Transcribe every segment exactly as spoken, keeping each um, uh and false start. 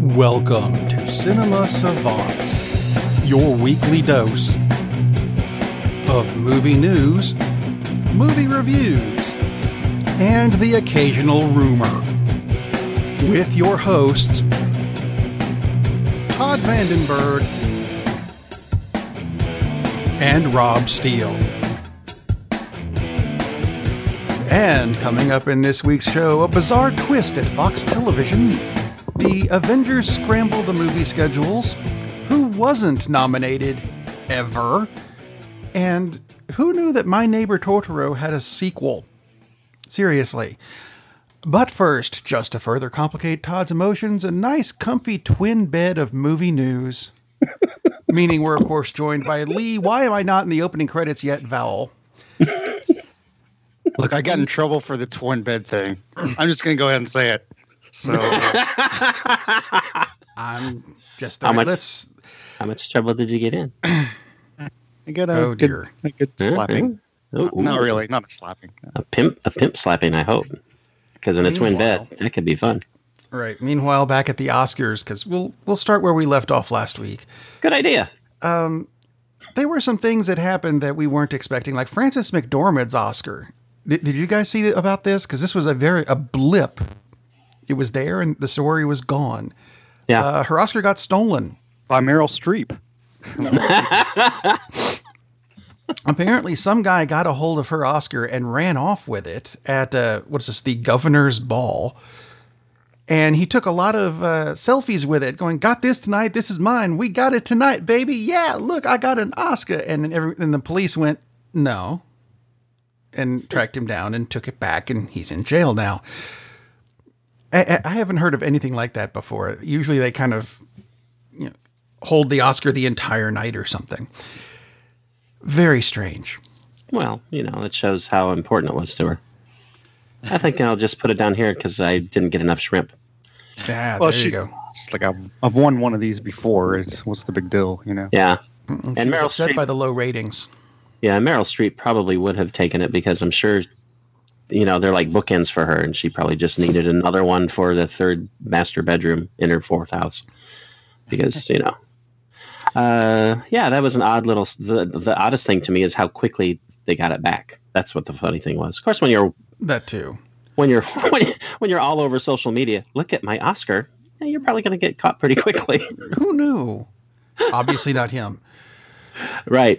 Welcome to Cinema Savants, your weekly dose of movie news, movie reviews, and the occasional rumor. With your hosts, Todd Vandenberg and Rob Steele. And coming up in this week's show, a bizarre twist at Fox Television. The Avengers scramble the movie schedules. Who wasn't nominated ever? And who knew that My Neighbor Totoro had a sequel? Seriously. But first, just to further complicate Todd's emotions, a nice comfy twin bed of movie news. Meaning we're, of course, joined by Lee. Why am I not in the opening credits yet, Vowel? Look, I got in trouble for the twin bed thing. I'm just going to go ahead and say it. So I'm just how much, let's how much trouble did you get in? I got a oh good, dear. a good slapping. Uh-huh. Not, not really, not a slapping. No. A pimp, a pimp slapping, I hope. Because in a twin bed, that could be fun. Right. Meanwhile, back at the Oscars, because we'll we'll start where we left off last week. Good idea. Um, there were some things that happened that we weren't expecting, like Frances McDormand's Oscar. Did, did you guys see about this? Because this was a very a blip. It was there, and the story was gone. Yeah. Uh, her Oscar got stolen. By Meryl Streep. Apparently, some guy got a hold of her Oscar and ran off with it at, uh, what's this, the governor's ball. And he took a lot of uh, selfies with it, going, got this tonight, this is mine, we got it tonight, baby, yeah, look, I got an Oscar. And then every, and the police went, no, and tracked him down and took it back, and he's in jail now. I, I haven't heard of anything like that before. Usually they kind of, you know, hold the Oscar the entire night or something. Very strange. Well, you know, it shows how important it was to her. I think I'll just put it down here because I didn't get enough shrimp. Yeah, well, there she, you go. Just like I've, I've won one of these before. It's what's the big deal, you know? Yeah. Mm-mm, And she was Meryl upset Streep, by the low ratings. Yeah, Meryl Streep probably would have taken it because I'm sure, you know, they're like bookends for her, and she probably just needed another one for the third master bedroom in her fourth house. Because, you know, uh, yeah, that was an odd little. The, the oddest thing to me is how quickly they got it back. That's what the funny thing was. Of course, when you're That too. when you're when, when you're all over social media, look at my Oscar. Yeah, you're probably going to get caught pretty quickly. Who knew? Obviously not him. Right.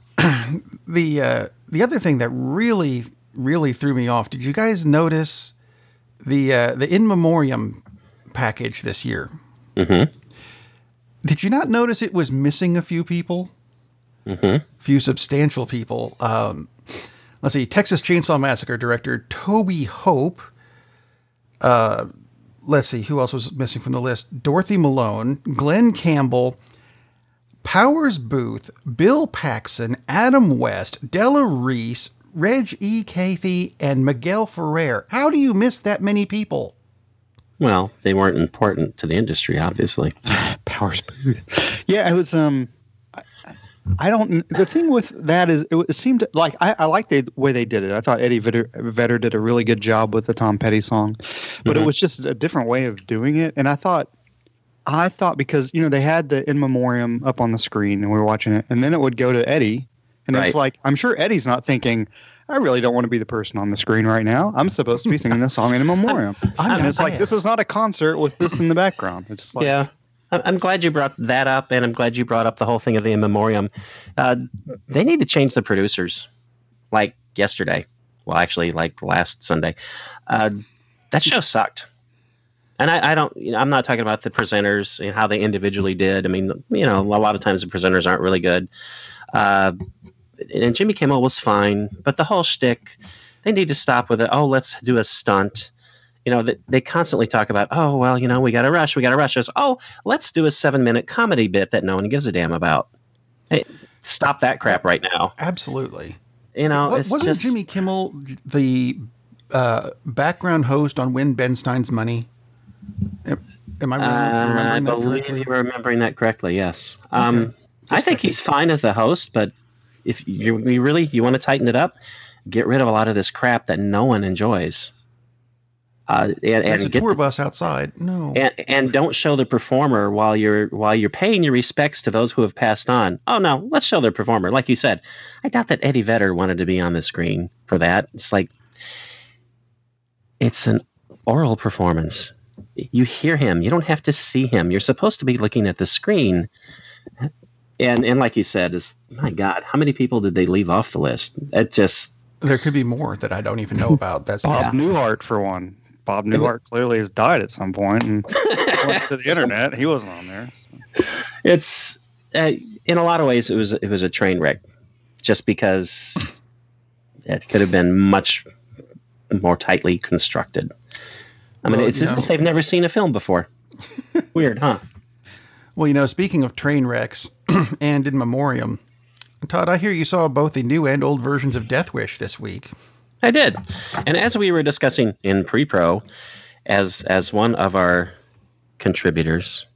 The uh, the other thing that really really threw me off. Did you guys notice the uh, the in memoriam package this year? Mm-hmm. Did you not notice it was missing a few people? Mm-hmm. A few substantial people. Um, let's see. Texas Chainsaw Massacre director Toby Hope. Uh, let's see. Who else was missing from the list? Dorothy Malone, Glenn Campbell, Powers Booth, Bill Paxton, Adam West, Della Reese, Reg E. Cathey, and Miguel Ferrer. How do you miss that many people? Well, they weren't important to the industry, obviously. Powers Booth. Yeah, it was. Um, I, I don't. The thing with that is, it, it seemed like I, I liked the way they did it. I thought Eddie Vedder, Vedder did a really good job with the Tom Petty song, but mm-hmm. it was just a different way of doing it. And I thought, I thought because you know they had the in memoriam up on the screen and we were watching it, and then it would go to Eddie, and right. It's like I'm sure Eddie's not thinking, I really don't want to be the person on the screen right now. I'm supposed to be singing this song in a memoriam. I'm and it's like, this is not a concert with this in the background. It's like, yeah. I'm glad you brought that up, and I'm glad you brought up the whole thing of the in memoriam. Uh, they need to change the producers, like yesterday. Well, actually, like last Sunday. Uh, that show sucked. And I, I don't, you know, I'm not talking about the presenters and how they individually did. I mean, you know, a lot of times the presenters aren't really good. Uh, and Jimmy Kimmel was fine, but the whole shtick, they need to stop with it. Oh, let's do a stunt. You know, they, they constantly talk about, oh, well, you know, we got to rush, we got to rush. It's, oh, let's do a seven-minute comedy bit that no one gives a damn about. Hey, stop that crap right now. Absolutely. You know, what, it's wasn't just, Jimmy Kimmel the uh, background host on Win Ben Stein's Money? Am, am I uh, remembering I that believe correctly? you're remembering that correctly, yes. Um, Okay. I think he's fine as the host, but if you, you really you want to tighten it up, get rid of a lot of this crap that no one enjoys. Uh, and There's and a get tour the, bus outside. No. and and don't show the performer while you're while you're paying your respects to those who have passed on. Oh no, let's show the performer. Like you said, I doubt that Eddie Vedder wanted to be on the screen for that. It's like it's an oral performance. You hear him. You don't have to see him. You're supposed to be looking at the screen. And and like you said, is my God, how many people did they leave off the list? It just There could be more that I don't even know about. That's Bob just, Newhart, for one. Bob Newhart clearly has died at some point and went to the internet. He wasn't on there. So. It's uh, in a lot of ways it was it was a train wreck, just because it could have been much more tightly constructed. I mean, Well, it's you as know. if they've never seen a film before. Weird, huh? well, you know, speaking of train wrecks and in memoriam, Todd, I hear you saw both the new and old versions of Death Wish this week. I did. And as we were discussing in pre-pro, as as one of our contributors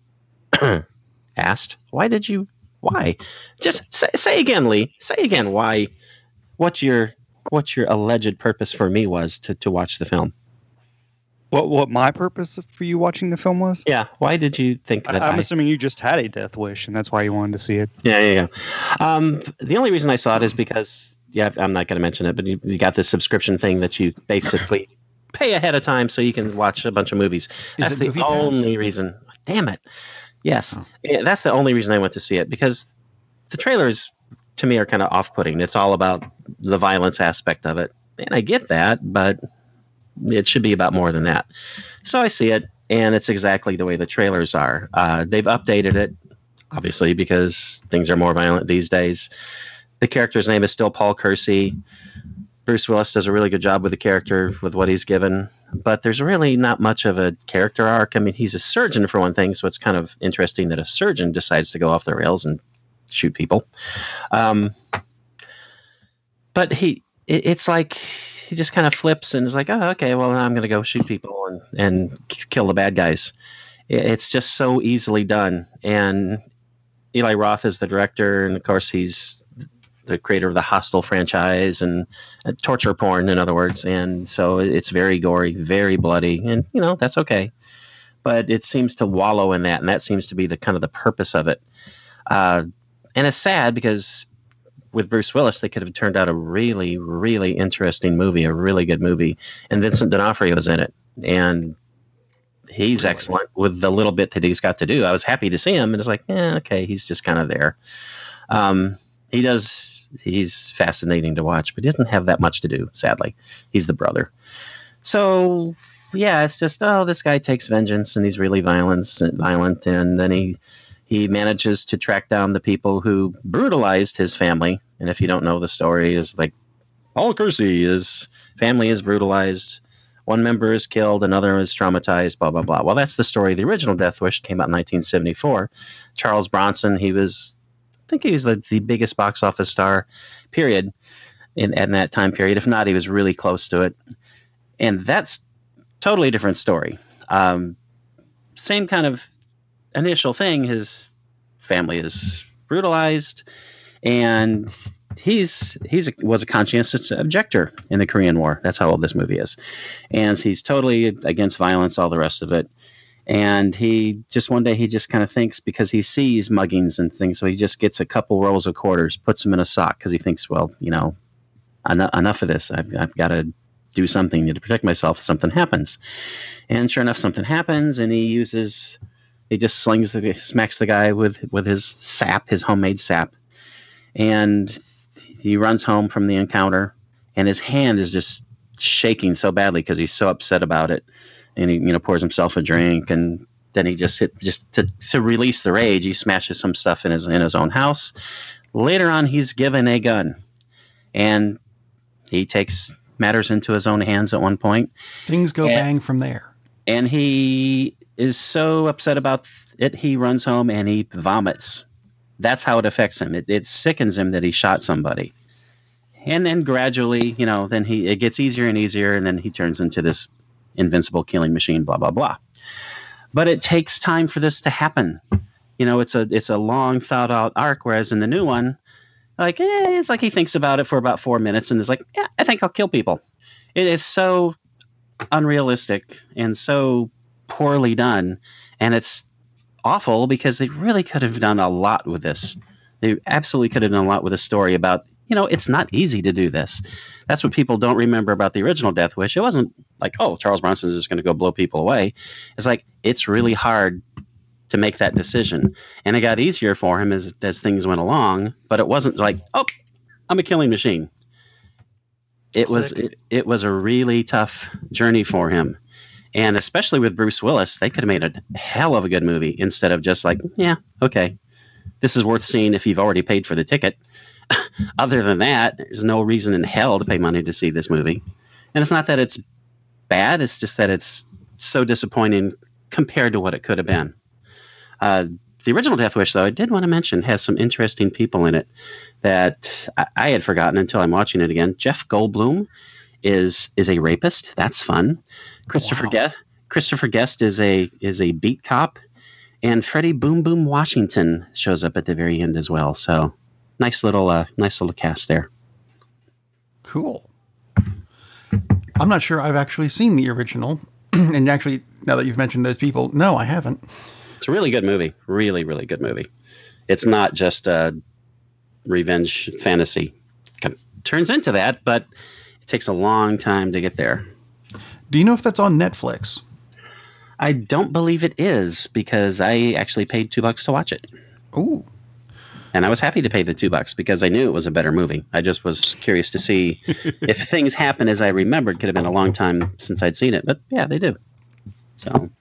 asked, why did you, why? Just say, say again, Lee. Say again why, what your what your alleged purpose for me was to, to watch the film. What what my purpose for you watching the film was? Yeah, why did you think I, that I'm I... assuming you just had a death wish, and that's why you wanted to see it. Yeah, yeah, yeah. Um, the only reason I saw it is because, yeah, I'm not going to mention it, but you, you got this subscription thing that you basically pay ahead of time so you can watch a bunch of movies. That's it the Movie Pass? only reason. Damn it. Yes. Oh. Yeah, that's the only reason I went to see it, because the trailers, to me, are kind of off-putting. It's all about the violence aspect of it. And I get that, but it should be about more than that. So I see it, and it's exactly the way the trailers are. Uh, they've updated it, obviously, because things are more violent these days. The character's name is still Paul Kersey. Bruce Willis does a really good job with the character, with what he's given. But there's really not much of a character arc. I mean, he's a surgeon, for one thing, so it's kind of interesting that a surgeon decides to go off the rails and shoot people. Um, but he, it, it's like he just kind of flips and is like, oh, okay, well, now I'm going to go shoot people and, and kill the bad guys. It, it's just so easily done. And Eli Roth is the director, and of course he's the creator of the Hostel franchise and uh, torture porn, in other words. And so it's very gory, very bloody, and you know, that's okay. But it seems to wallow in that, and that seems to be the kind of the purpose of it. Uh, and it's sad because with Bruce Willis, they could have turned out a really, really interesting movie, a really good movie. And Vincent D'Onofrio is in it, and he's excellent with the little bit that he's got to do. I was happy to see him, and it's like, yeah, okay, he's just kind of there. Um, he does. He's fascinating to watch, but he doesn't have that much to do, sadly. He's the brother. So, yeah, it's just, oh, this guy takes vengeance, and he's really violent, violent, and then he he manages to track down the people who brutalized his family. And if you don't know the story, is like, Paul Kersey, his family is brutalized. One member is killed, another is traumatized, blah, blah, blah. Well, that's the story. The original Death Wish came out in nineteen seventy-four. Charles Bronson, he was... I think he was the, the biggest box office star, period, in, in that time period. If not, he was really close to it. And that's totally different story. Um, same kind of initial thing. His family is brutalized, and he's he's a, was a conscientious objector in the Korean War. That's how old this movie is. And he's totally against violence, all the rest of it. And he just one day he just kind of thinks, because he sees muggings and things, so he just gets a couple rolls of quarters, puts them in a sock, because he thinks, well, you know, en- enough of this. I've, I've got to do something to protect myself if something happens. And sure enough, something happens, and he uses, he just slings the, smacks the guy with, with his sap, his homemade sap. And he runs home from the encounter, and his hand is just shaking so badly because he's so upset about it. And he, you know, pours himself a drink, and then he just hit just to, to release the rage. He smashes some stuff in his in his own house. Later on, he's given a gun, and he takes matters into his own hands at one point. Things go and, bang from there. And he is so upset about it, he runs home and he vomits. That's how it affects him. It, it sickens him that he shot somebody. And then gradually, you know, then he it gets easier and easier, and then he turns into this invincible killing machine, blah, blah, blah. But it takes time for this to happen. You know, it's a it's a long thought out arc, whereas in the new one, like, eh, it's like he thinks about it for about four minutes and is like, yeah, I think I'll kill people. It is so unrealistic and so poorly done. And it's awful because they really could have done a lot with this. They absolutely could have done a lot with a story about, you know, it's not easy to do this. That's what people don't remember about the original Death Wish. It wasn't like, oh, Charles Bronson is just going to go blow people away. It's like, it's really hard to make that decision. And it got easier for him as, as things went along, but it wasn't like, oh, I'm a killing machine. It Sick. was it, it was a really tough journey for him. And especially with Bruce Willis, they could have made a hell of a good movie instead of just like, yeah, okay, this is worth seeing if you've already paid for the ticket. Other than that, there's no reason in hell to pay money to see this movie. And it's not that it's bad, it's just that it's so disappointing compared to what it could have been. Uh, the original Death Wish, though, I did want to mention, has some interesting people in it that I, I had forgotten until I'm watching it again. Jeff Goldblum is is a rapist. That's fun. Christopher wow. Guest Christopher Guest is a is a beat cop, and Freddie Boom Boom Washington shows up at the very end as well. So nice little uh, nice little cast there. Cool. I'm not sure I've actually seen the original, and actually now that you've mentioned those people, no, I haven't. It's a really good movie. Really, really good movie. It's not just a revenge fantasy. Kind of turns into that, but it takes a long time to get there. Do you know if that's on Netflix? I don't believe it is because I actually paid two bucks to watch it. Ooh. And I was happy to pay the two bucks because I knew it was a better movie. I just was curious to see if things happen as I remembered. Could have been a long time since I'd seen it, but yeah, they do. So.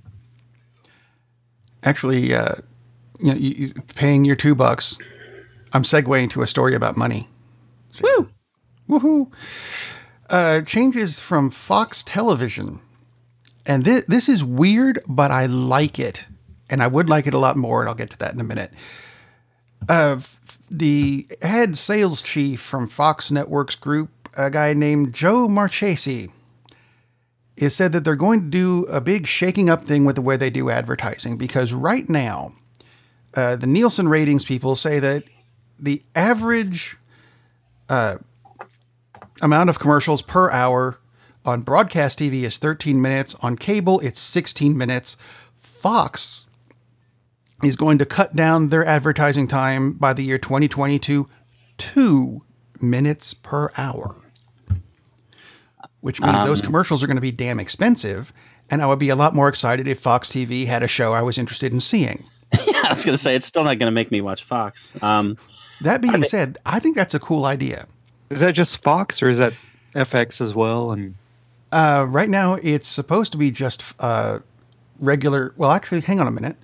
Actually, uh, you know, you, you, paying your two bucks, I'm segueing to a story about money. Woo! Woohoo! Uh, changes from Fox Television. And this, this is weird, but I like it. And I would like it a lot more, and I'll get to that in a minute. Uh, the head sales chief from Fox Networks Group, a guy named Joe Marchese, is said that they're going to do a big shaking up thing with the way they do advertising, because right now, uh, the Nielsen ratings people say that the average uh, amount of commercials per hour on broadcast T V is thirteen minutes. On cable, it's sixteen minutes. Fox is going to cut down their advertising time by the year twenty twenty to two minutes per hour. Which means um, those commercials are going to be damn expensive, and I would be a lot more excited if Fox T V had a show I was interested in seeing. Yeah, I was going to say, it's still not going to make me watch Fox. Um, that being they, said, I think that's a cool idea. Is that just Fox, or is that F X as well? And uh, right now, it's supposed to be just uh, regular. Well, actually, hang on a minute.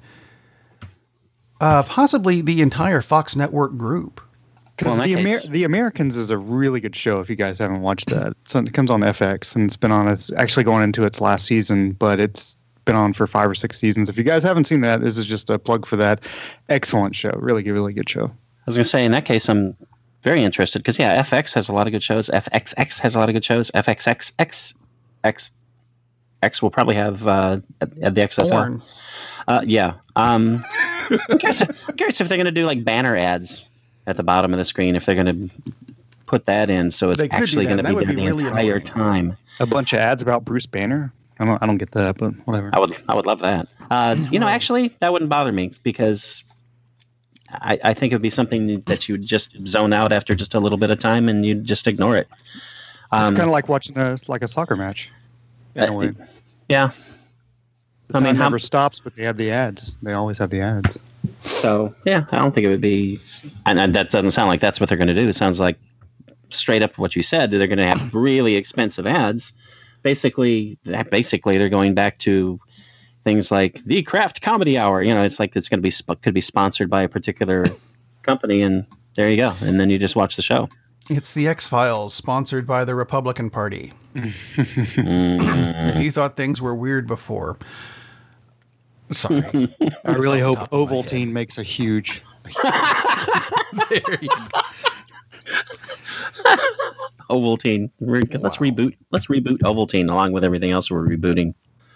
Uh, possibly the entire Fox Network group. Because well, the, Amer- the Americans is a really good show if you guys haven't watched that. It's on, it comes on F X, and it's been on. It's actually going into its last season, but it's been on for five or six seasons. If you guys haven't seen that, this is just a plug for that. Excellent show. Really good, really good show. I was going to say, in that case, I'm very interested because, yeah, F X has a lot of good shows. F X X has a lot of good shows. F X X X X X will probably have uh, at the X F L. Uh, yeah. Um, I'm, curious if, I'm curious if they're going to do like banner ads at the bottom of the screen, if they're going to put that in, so it's actually going to be there the really entire annoying. time. A bunch of ads about Bruce Banner. I don't. I don't get that, but whatever. I would. I would love that. Uh, you know, actually, that wouldn't bother me because I, I think it would be something that you would just zone out after just a little bit of time, and you just ignore it. Um, it's kind of like watching a like a soccer match. In a way. Yeah. The time I mean, never how, stops, but they have the ads. They always have the ads. So, yeah, I don't think it would be, and that doesn't sound like that's what they're going to do. It sounds like straight up what you said, they're going to have really expensive ads. Basically, that basically they're going back to things like the Kraft Comedy Hour. You know, it's like it's going to be, could be sponsored by a particular company, and there you go. And then you just watch the show. It's the X-Files, sponsored by the Republican Party. mm. If you thought things were weird before... Sorry. I really hope Ovaltine makes a huge. There you go. Ovaltine. Let's wow. reboot. Let's reboot Ovaltine along with everything else we're rebooting.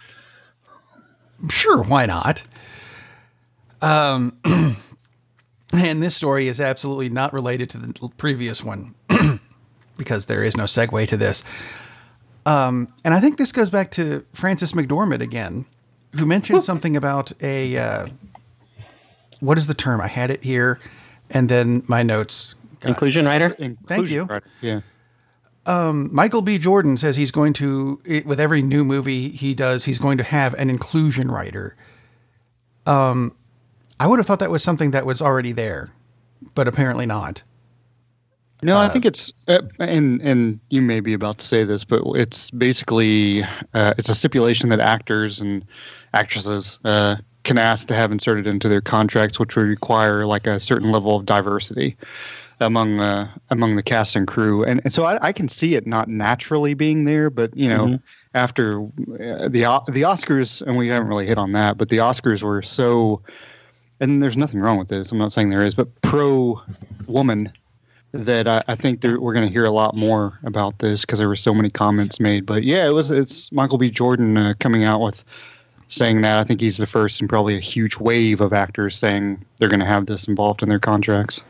Sure, why not? Um, and this story is absolutely not related to the previous one because there is no segue to this. Um, and I think this goes back to Frances McDormand again, who mentioned something about a, uh, what is the term? I had it here, and then my notes. got- Inclusion writer? Inclusion Thank you. writer, Yeah. Um, Michael B. Jordan says he's going to, it, with every new movie he does, he's going to have an inclusion writer. Um, I would have thought that was something that was already there, but apparently not. No, Uh, I think it's uh, and and you may be about to say this, but it's basically uh, it's a stipulation that actors and actresses uh, can ask to have inserted into their contracts, which would require like a certain level of diversity among uh, among the cast and crew. And, and so I, I can see it not naturally being there, but you know, Mhm. after uh, the O- the Oscars, and we haven't really hit on that, but the Oscars were so, and there's nothing wrong with this. I'm not saying there is, but pro woman. That I, I think there, we're going to hear a lot more about this because there were so many comments made. But yeah, it was it's Michael B. Jordan uh, coming out with saying that. I think he's the first and probably a huge wave of actors saying they're going to have this involved in their contracts.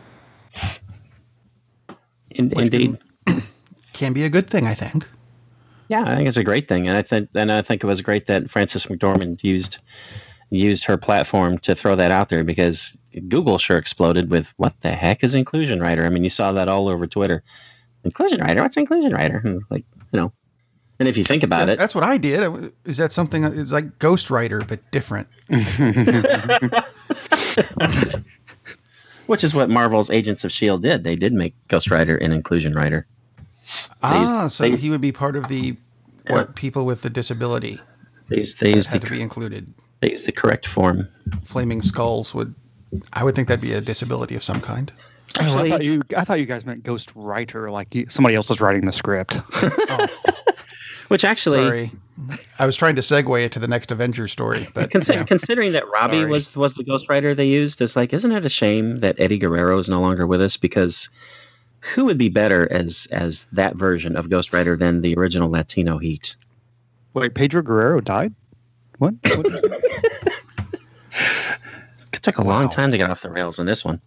In, Which indeed. Can, can be a good thing, I think. Yeah, I think it's a great thing, and I think and I think it was great that Frances McDormand used used her platform to throw that out there because Google sure exploded with what the heck is inclusion writer? I mean, you saw that all over Twitter. Inclusion writer? What's inclusion writer? And like, you know, and if you think about That- it, That's what I did. Is that something? It's like Ghostwriter, but different. which is what Marvel's Agents of S H I E L D did. They did make Ghost Rider an inclusion writer. Ah, used- so they- he would be part of the what people with the disability They used, they that used, had the, to be included. they used the correct form. Flaming Skulls would. I would think that'd be a disability of some kind. Oh, I Actually- thought you I thought you guys meant ghost writer, like you, somebody else was writing the script. Oh, Which actually, sorry, I was trying to segue it to the next Avengers story, but Consi- yeah. considering that Robbie Sorry. was was the ghostwriter they used, it's like, isn't it a shame that Eddie Guerrero is no longer with us? Because who would be better as as that version of Ghost Rider than the original Latino Heat? Wait, Pedro Guerrero died? What? What is it? It took a long Wow. time to get off the rails in this one.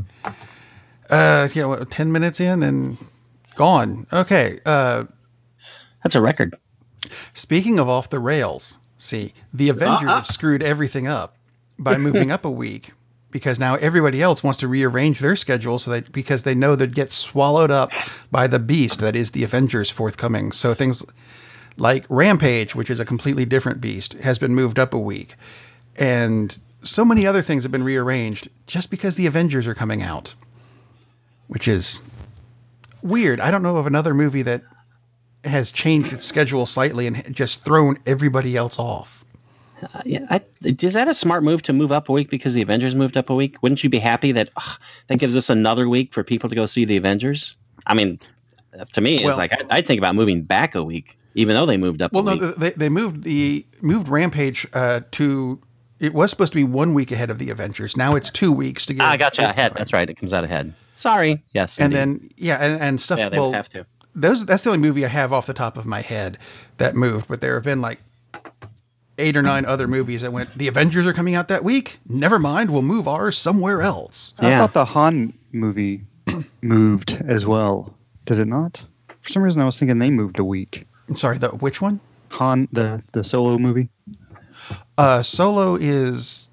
uh, yeah, what, ten minutes in and gone. Okay. Uh, That's a record. speaking of off the rails, see, the Avengers Uh-uh. have screwed everything up by moving up a week because now everybody else wants to rearrange their schedule so that because they know they'd get swallowed up by the beast that is the Avengers forthcoming. So things like Rampage, which is a completely different beast, has been moved up a week. And so many other things have been rearranged just because the Avengers are coming out, which is weird. I don't know of another movie that has changed its schedule slightly and just thrown everybody else off. Uh, yeah, I, is that a smart move to move up a week because the Avengers moved up a week? Wouldn't you be happy that ugh, that gives us another week for people to go see the Avengers? I mean, to me, Well- it's like I, I'd think about moving back a week, even though they moved up Well, a no, week. they, they moved the moved Rampage uh, to. It was supposed to be one week ahead of the Avengers. Now it's two weeks to get. Ah, I gotcha. Ahead. That's right. It comes out ahead. Sorry. Yes. And indeed. then yeah, and, and stuff. yeah, they well, would have to. those that's the only movie I have off the top of my head that moved. But there have been like eight or nine other movies that went. The Avengers are coming out that week. Never mind, we'll move ours somewhere else. I Yeah. thought the Han movie moved as well. Did it not? For some reason, I was thinking they moved a week. I'm sorry, the which one? Han, the the Solo movie. Uh, Solo is,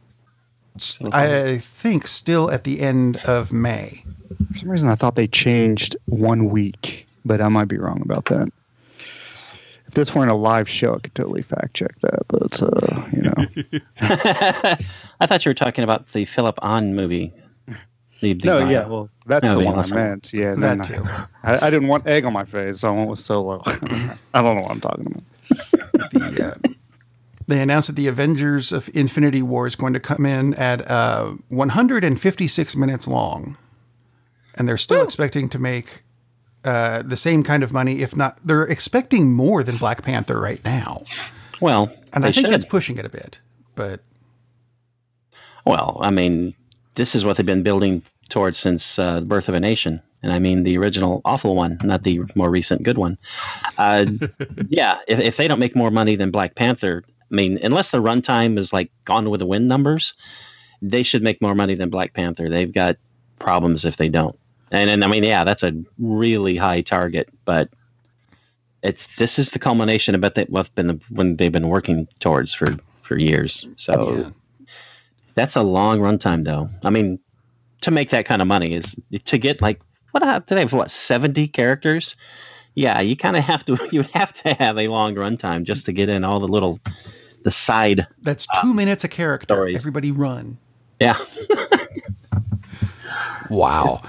I think, still at the end of May. For some reason, I thought they changed one week, but I might be wrong about that. If this weren't a live show, I could totally fact check that. But uh, you know, I thought you were talking about the Philip Ahn movie. The, the no, guy. yeah, well, that's No, the yeah, one that's I fine. meant. Yeah, That then too. I, I didn't want egg on my face, so I went with Solo. I don't know what I'm talking about. The, uh, they announced that the Avengers of Infinity War is going to come in at uh, one hundred fifty-six minutes long, and they're still expecting to make uh, the same kind of money, if not, they're expecting more than Black Panther right now, Well, and they I think should. that's pushing it a bit. But Well, I mean, this is what they've been building towards since uh, the Birth of a Nation. And I mean the original awful one, not the more recent good one. Uh, yeah, if, if they don't make more money than Black Panther, I mean, unless the runtime is like Gone with the Wind numbers, they should make more money than Black Panther. They've got problems if they don't. And, and I mean, yeah, that's a really high target, but it's this is the culmination of what they what's been when they've been working towards for for years. So Yeah. that's a long runtime, though. I mean, to make that kind of money is to get like what do they have? What seventy characters? Yeah, you kind of have to. You would have to have a long runtime just to get in all the little the side. That's two uh, minutes a character. Stories. Everybody run. Yeah. Wow.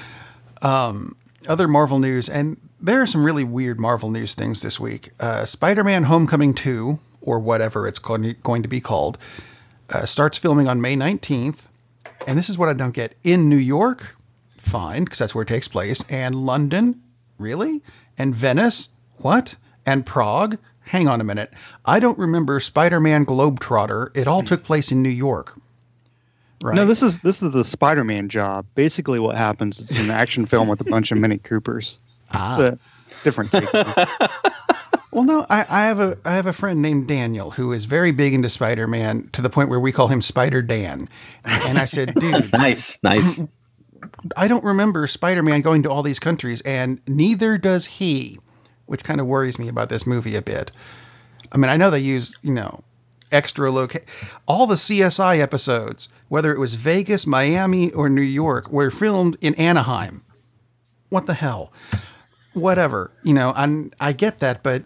Um, other Marvel news, and there are some really weird Marvel news things this week. Uh, Spider-Man Homecoming two, or whatever it's going to be called, uh, starts filming on May nineteenth. And this is what I don't get. In New York, fine, because that's where it takes place. And London, really? And Venice, what? And Prague? Hang on a minute. I don't remember Spider-Man Globetrotter. It all took place in New York. Right. No, this is this is the Spider-Man job. Basically, what happens is it's an action film with a bunch of Mini Coopers. Ah. It's a different take. Well, no, I, I have a I have a friend named Daniel who is very big into Spider-Man to the point where we call him Spider Dan. And I said, dude, nice, nice. I don't remember Spider-Man going to all these countries, and neither does he, which kind of worries me about this movie a bit. I mean, I know they use, you know, extra location. All the C S I episodes, whether it was Vegas, Miami, or New York, were filmed in Anaheim. What the hell? Whatever. You know, I I get that, but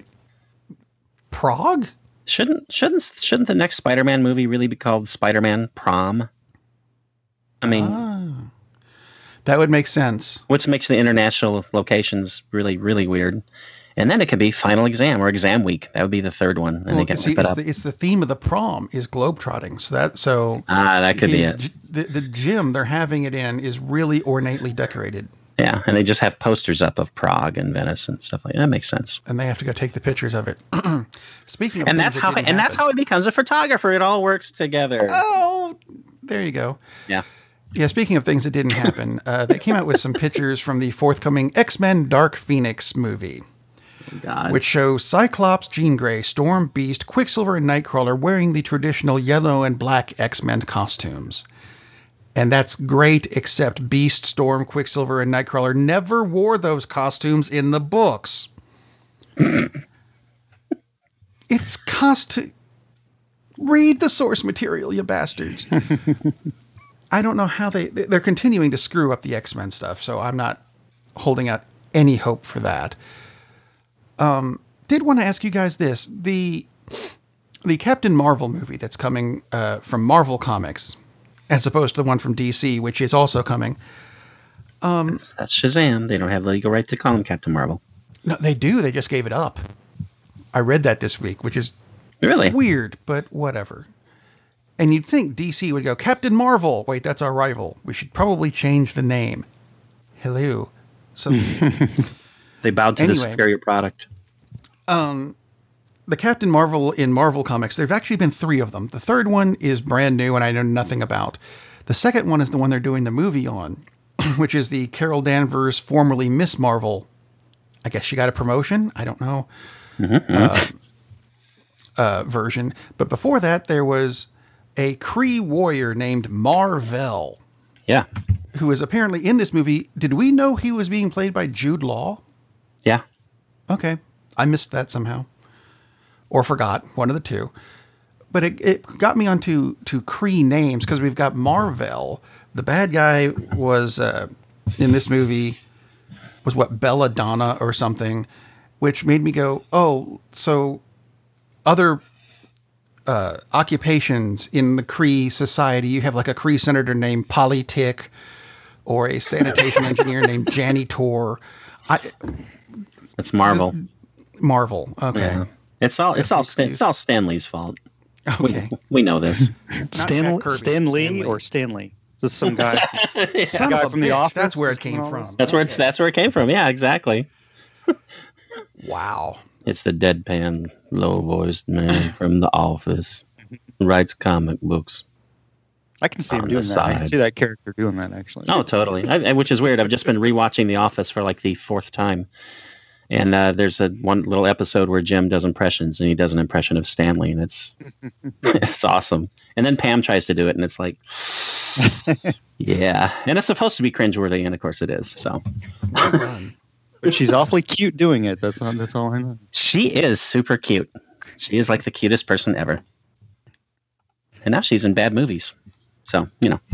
Prague? Shouldn't shouldn't shouldn't the next Spider-Man movie really be called Spider-Man Prom? I mean, ah, that would make sense. Which makes the international locations really really weird. And then it could be Final Exam or Exam Week. That would be the third one. And well, they can see, it it's, up. the, it's the theme of the prom is globetrotting. So that so ah, that could be it. The, the gym they're having it in is really ornately decorated. Yeah, and they just have posters up of Prague and Venice and stuff like that. That makes sense. And they have to go take the pictures of it. Speaking of, and that's that how and happen, that's how it becomes a photographer. It all works together. Oh, there you go. Yeah. Yeah, speaking of things that didn't happen, uh, they came out with some pictures from the forthcoming X-Men Dark Phoenix movie. God. Which shows Cyclops, Jean Grey, Storm, Beast, Quicksilver, and Nightcrawler wearing the traditional yellow and black X-Men costumes. And that's great, except Beast, Storm, Quicksilver, and Nightcrawler never wore those costumes in the books. It's cost... Read the source material, you bastards. I don't know how they... They're continuing to screw up the X-Men stuff, so I'm not holding out any hope for that. Um, did want to ask you guys this. The the Captain Marvel movie that's coming uh, from Marvel Comics, as opposed to the one from D C, which is also coming. Um, that's, that's Shazam. They don't have the legal right to call him Captain Marvel. No, they do. They just gave it up. I read that this week, which is really weird, but whatever. And you'd think D C would go, Captain Marvel. Wait, that's our rival. We should probably change the name. Hello. So... They bowed to anyway, the superior product. Um, the Captain Marvel in Marvel Comics, there have actually been three of them. The third one is brand new and I know nothing about. The second one is the one they're doing the movie on, which is the Carol Danvers, formerly Miss Marvel. I guess she got a promotion. I don't know. Mm-hmm. Uh, uh, version. But before that, there was a Kree warrior named Mar-Vell. Yeah. Who is apparently in this movie. Did we know he was being played by Jude Law? Yeah. Okay. I missed that somehow. Or forgot. One of the two. But it, it got me onto to Kree names because we've got Mar-Vell. The bad guy was, uh, in this movie, was what, Belladonna or something, which made me go, oh, so other uh, occupations in the Kree society, you have like a Kree senator named Politic or a sanitation engineer named Janitor. I... It's Marvel. Marvel. Okay. Yeah. It's all it's all Stan, it's all Stanley's fault. Okay. We, we know this. Stan, Kirby, Stan Lee Stan Lee. or Stanley? Is this some guy? yeah. Son guy of a from The bitch, Office? That's where it Who's doing came all from. this? That's where it's that's where it came from. Yeah, exactly. Wow. It's the deadpan, low-voiced man from The Office who writes comic books. I can see him On doing the that. I can side. see that character doing that, actually. Oh, totally. I, I- which is weird. I've just been rewatching The Office for like the fourth time, and uh, there's a one little episode where Jim does impressions, and he does an impression of Stanley, and it's it's awesome. And then Pam tries to do it, and it's like, yeah, and it's supposed to be cringeworthy, and of course it is. So, Well done. But she's awfully cute doing it. That's all, that's all I know. She is super cute. She is like the cutest person ever. And now she's in bad movies. So, you know.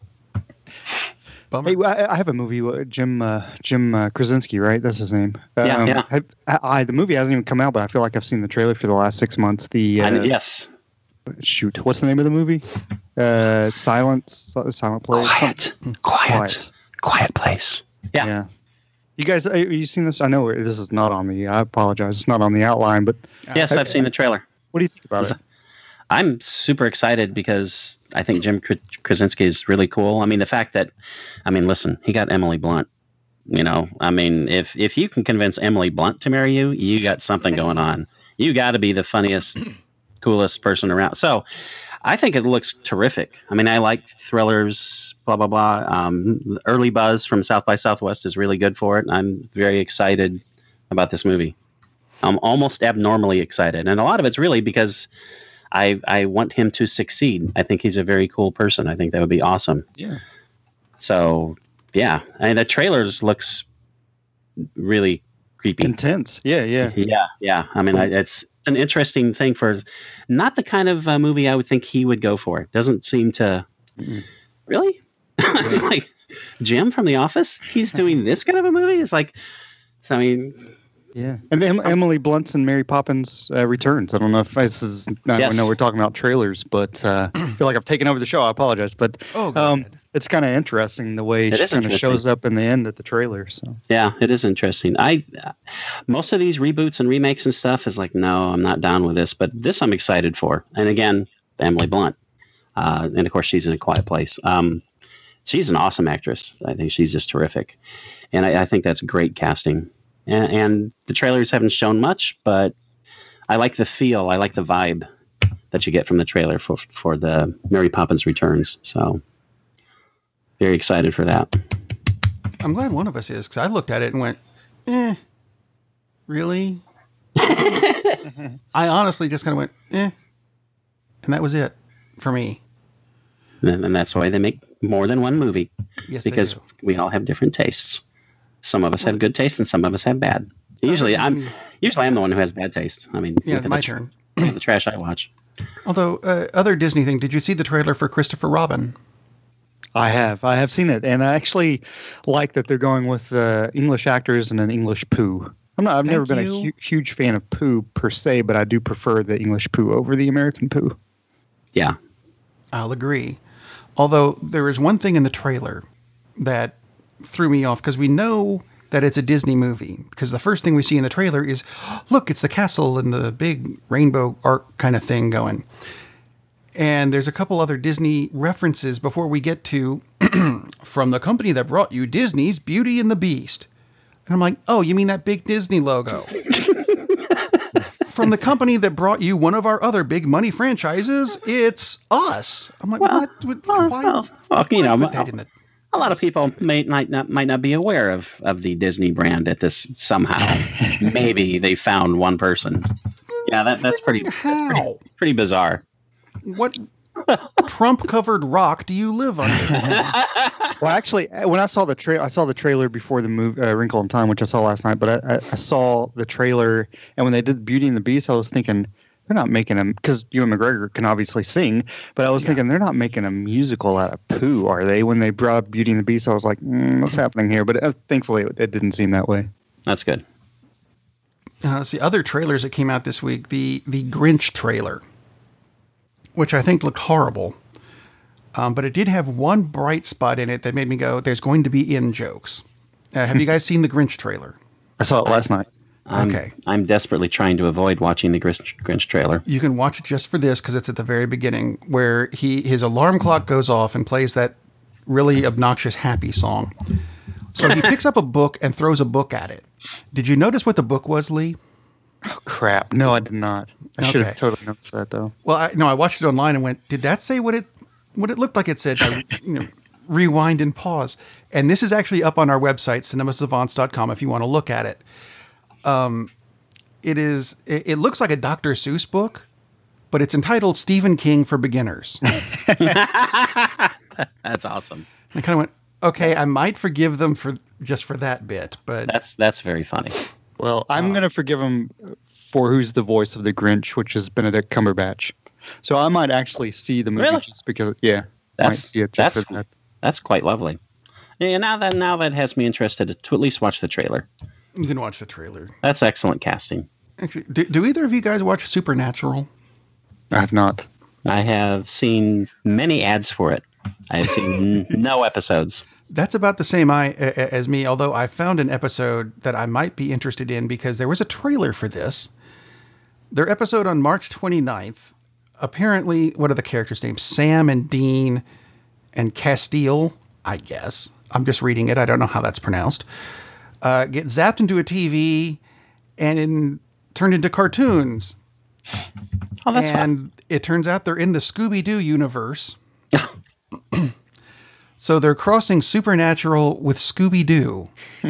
Bummer. Hey, I, I have a movie. uh, Jim uh, Jim uh, Krasinski, right? That's his name. Yeah, yeah. I, I, I, the movie hasn't even come out, but I feel like I've seen the trailer for the last six months. The uh, I, yes. shoot, what's the name of the movie? Uh, Silence, Silent Place. Quiet. Quiet. Quiet. Quiet place. Yeah. Yeah. You guys, have you seen this? I know this is not on the. I apologize. It's not on the outline, but Yes, I've seen the trailer. what do you think about it? I'm super excited because I think Jim Krasinski is really cool. I mean, the fact that, I mean, listen, he got Emily Blunt. You know, I mean, if if you can convince Emily Blunt to marry you, you got something going on. You got to be the funniest, coolest person around. So, I think it looks terrific. I mean, I like thrillers, blah blah blah. Um, the early buzz from South by Southwest is really good for it. I'm very excited about this movie. I'm almost abnormally excited, and a lot of it's really because I I want him to succeed. I think he's a very cool person. I think that would be awesome. Yeah. So yeah, I mean the trailers looks really creepy. Intense. Yeah, yeah. Yeah, yeah. I mean, I, it's an interesting thing for not the kind of uh, movie I would think he would go for. It doesn't seem to Mm-mm. really. It's like Jim from The Office. He's doing this kind of a movie. It's like, I mean. Yeah, and em- Emily Blunt's and Mary Poppins uh, Returns. I don't know if this is. I Yes. know we're talking about trailers, but uh, I feel like I've taken over the show. I apologize, but Oh, go um, ahead. it's kind of interesting the way It she is kind of interesting. shows up in the end at the trailer. So Yeah, it is interesting. I uh, most of these reboots and remakes and stuff is like, no, I'm not down with this. But this I'm excited for. And again, Emily Blunt, uh, and of course she's in A Quiet Place. Um, she's an awesome actress. I think she's just terrific, and I, I think that's great casting. And, and the trailers haven't shown much, but I like the feel. I like the vibe that you get from the trailer for for the Mary Poppins Returns. So very excited for that. I'm glad one of us is, because I looked at it and went, eh, really? I honestly just kind of went, eh. And that was it for me. And, and that's why they make more than one movie, Yes, because they do. we all have different tastes. Some of us have good taste and some of us have bad. Usually I'm usually I'm the one who has bad taste. I mean, Yeah, look at my the, turn. look at the trash I watch. Although, uh, other Disney thing, did you see the trailer for Christopher Robin? I have, I have seen it, and I actually like that they're going with uh, English actors and an English Pooh. I'm not. I've never Thank been a you. hu- huge fan of Pooh per se, but I do prefer the English Pooh over the American Pooh. Yeah. I'll agree. Although there is one thing in the trailer that threw me off, because we know that it's a Disney movie. Because the first thing we see in the trailer is, look, it's the castle and the big rainbow arc kind of thing going. And there's a couple other Disney references before we get to from the company that brought you Disney's Beauty and the Beast. And I'm like, oh, you mean that big Disney logo? From the company that brought you one of our other big money franchises, it's us. I'm like, Well, what? what well, why? well, well, you know, put that in the- a lot of people may not, not might not be aware of, of the Disney brand at this somehow. Maybe they found one person. Yeah, that, that's pretty that's pretty, How? pretty bizarre. What Trump-covered rock do you live under? Well, actually, when I saw the tra- I saw the trailer before the movie uh, Wrinkle in Time, which I saw last night. But I, I, I saw the trailer, and when they did Beauty and the Beast, I was thinking they're not making them, because Ewan McGregor can obviously sing. But I was Yeah. thinking they're not making a musical out of Pooh, are they? When they brought up Beauty and the Beast, I was like, mm, what's happening here? But uh, thankfully, it, it didn't seem that way. That's good. Uh, let's see, other trailers that came out this week. The the Grinch trailer, which I think looked horrible. Um, but it did have one bright spot in it that made me go, there's going to be in jokes. Uh, have you guys seen the Grinch trailer? I saw it last night. I'm, Okay. I'm desperately trying to avoid watching the Grinch, Grinch trailer. You can watch it just for this, because it's at the very beginning, where he his alarm clock goes off and plays that really obnoxious happy song. So he picks up a book and throws a book at it. Did you notice what the book was, Lee? Oh, crap. No, I did not. I should Okay. have totally noticed that, though. Well, I, no, I watched it online and went, did that say what it what it looked like it said? I, you know, rewind and pause. And this is actually up on our website, cinema savants dot com, if you want to look at it. Um, it is. It, it looks like a Doctor Seuss book, but it's entitled Stephen King for Beginners. That's awesome. I kind of went, Okay, I might forgive them for just for that bit, but That's that's very funny. Well, I'm Uh, going to forgive him for who's the voice of the Grinch, which is Benedict Cumberbatch. So I might actually see the movie Really? just because, yeah, might That's see it just that's for that. that's quite lovely. Yeah, now that now that has me interested to at least watch the trailer. you can watch the trailer. That's excellent casting. Actually, do, do either of you guys watch Supernatural? I have not. I have seen many ads for it. I have seen no episodes. That's about the same I, a- a- as me, although I found an episode that I might be interested in because there was a trailer for this. Their episode on March twenty-ninth, apparently, what are the characters' names? Sam and Dean and Castile, I guess. I'm just reading it. I don't know how that's pronounced. Uh, get zapped into a T V and in, turned into cartoons. Oh, that's fun. and it turns out they're in the Scooby-Doo universe. So they're crossing Supernatural with Scooby-Doo.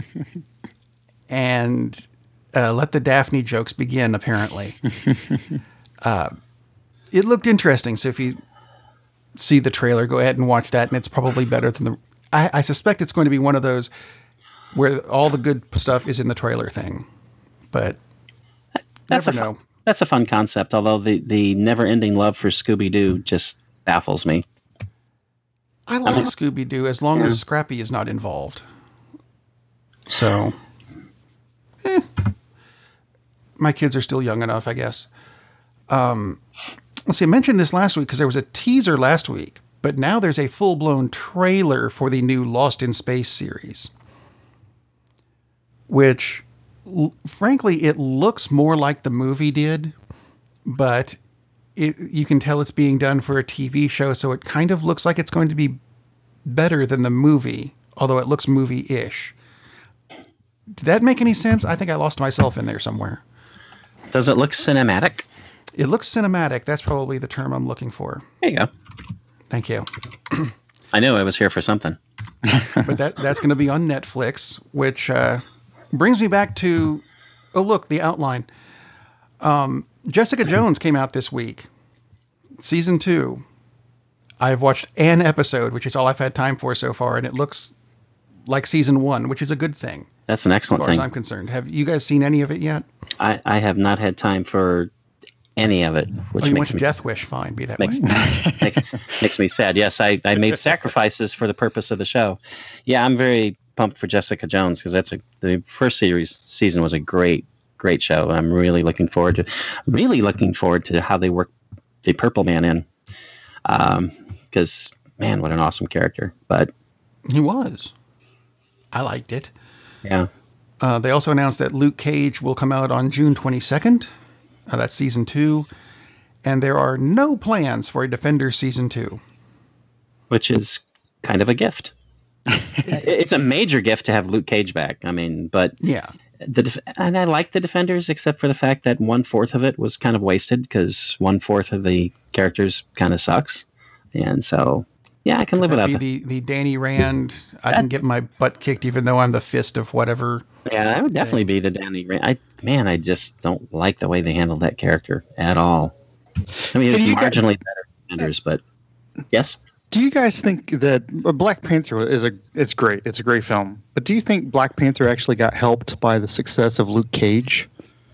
and uh, let the Daphne jokes begin, apparently. uh, it looked interesting. So if you see the trailer, go ahead and watch that. And it's probably better than the... I, I suspect it's going to be one of those where all the good stuff is in the trailer thing. But That's never a fun, know. that's a fun concept. Although the the never ending love for Scooby Doo just baffles me. I like I mean- Scooby-Doo as long Yeah. as Scrappy is not involved. So, eh. My kids are still young enough, I guess. Um, let's see, I mentioned this last week because there was a teaser last week, but now there's a full-blown trailer for the new Lost in Space series, which, l- frankly, it looks more like the movie did, but it, you can tell it's being done for a T V show, so it kind of looks like it's going to be better than the movie, although it looks movie-ish. Did that make any sense? I think I lost myself in there somewhere. Does it look cinematic? It looks cinematic. That's probably the term I'm looking for. There you go. Thank you. I knew I was here for something. But that that's going to be on Netflix, which uh, brings me back to, oh, look, the outline. Um, Jessica Jones came out this week. Season two. I've watched an episode, which is all I've had time for so far, and it looks like season one, which is a good thing That's an as excellent far as thing. I'm concerned. Have you guys seen any of it yet? I, I have not had time for any of it, which Oh, you went makes to me Death Wish. Fine, be that makes, way. makes, makes me sad. Yes, I, I made sacrifices for the purpose of the show. Yeah, I'm very pumped for Jessica Jones because that's a the first series season was a great great show. I'm really looking forward to really looking forward to how they work the Purple Man in. Um, because man, what an awesome character. But He was. I liked it. yeah, Uh, they also announced that Luke Cage will come out on June twenty-second. Uh, that's season two. And there are no plans for a Defenders season two. which is kind of a gift. It's a major gift to have Luke Cage back. I mean, but Yeah. the def- and I like the Defenders, except for the fact that one fourth of it was kind of wasted because one fourth of the characters kind of sucks, and so yeah, I can live without That'd that. be the, the Danny Rand, I can get my butt kicked even though I'm the fist of whatever. Yeah, that would definitely be the Danny. Ra- I man, I just don't like the way they handled that character at all. I mean, it's And you got- marginally better than Defenders, but yes. Do you guys think that uh, Black Panther is a it's great. It's a great film. But do you think Black Panther actually got helped by the success of Luke Cage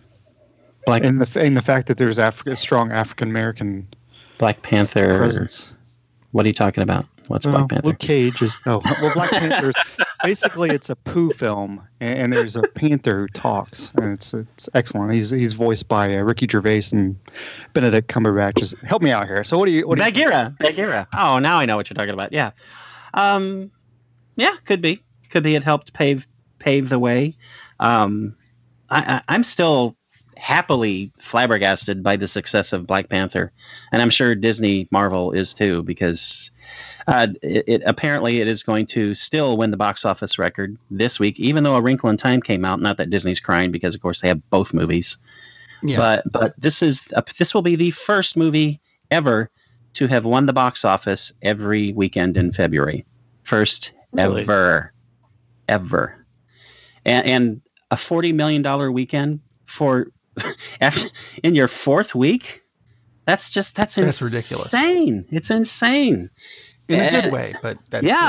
Black and the and the fact that there's Africa, strong African American Black Panther. presence? What are you talking about? What's Well, Black Panther? Luke Cage is oh well Black Panther's basically it's a poo film and, and there's a panther who talks and it's it's excellent. He's he's voiced by uh, Ricky Gervais and Benedict Cumberbatch. Is help me out here. So what do you what do you Bagheera. Bagheera. Oh, now I know what you're talking about. Yeah. Um, yeah, could be. Could be it helped pave pave the way. Um, I, I, I'm still happily flabbergasted by the success of Black Panther, and I'm sure Disney Marvel is too, because uh, it, it apparently it is going to still win the box office record this week, even though A Wrinkle in Time came out. Not that Disney's crying, because of course they have both movies. Yeah. But but this is uh, this will be the first movie ever to have won the box office every weekend in February. First Really? ever, ever, and, and a forty million dollar weekend for after, in your fourth week. That's just that's That's insane. ridiculous. It's insane. In a Eh, good way, but that's yeah,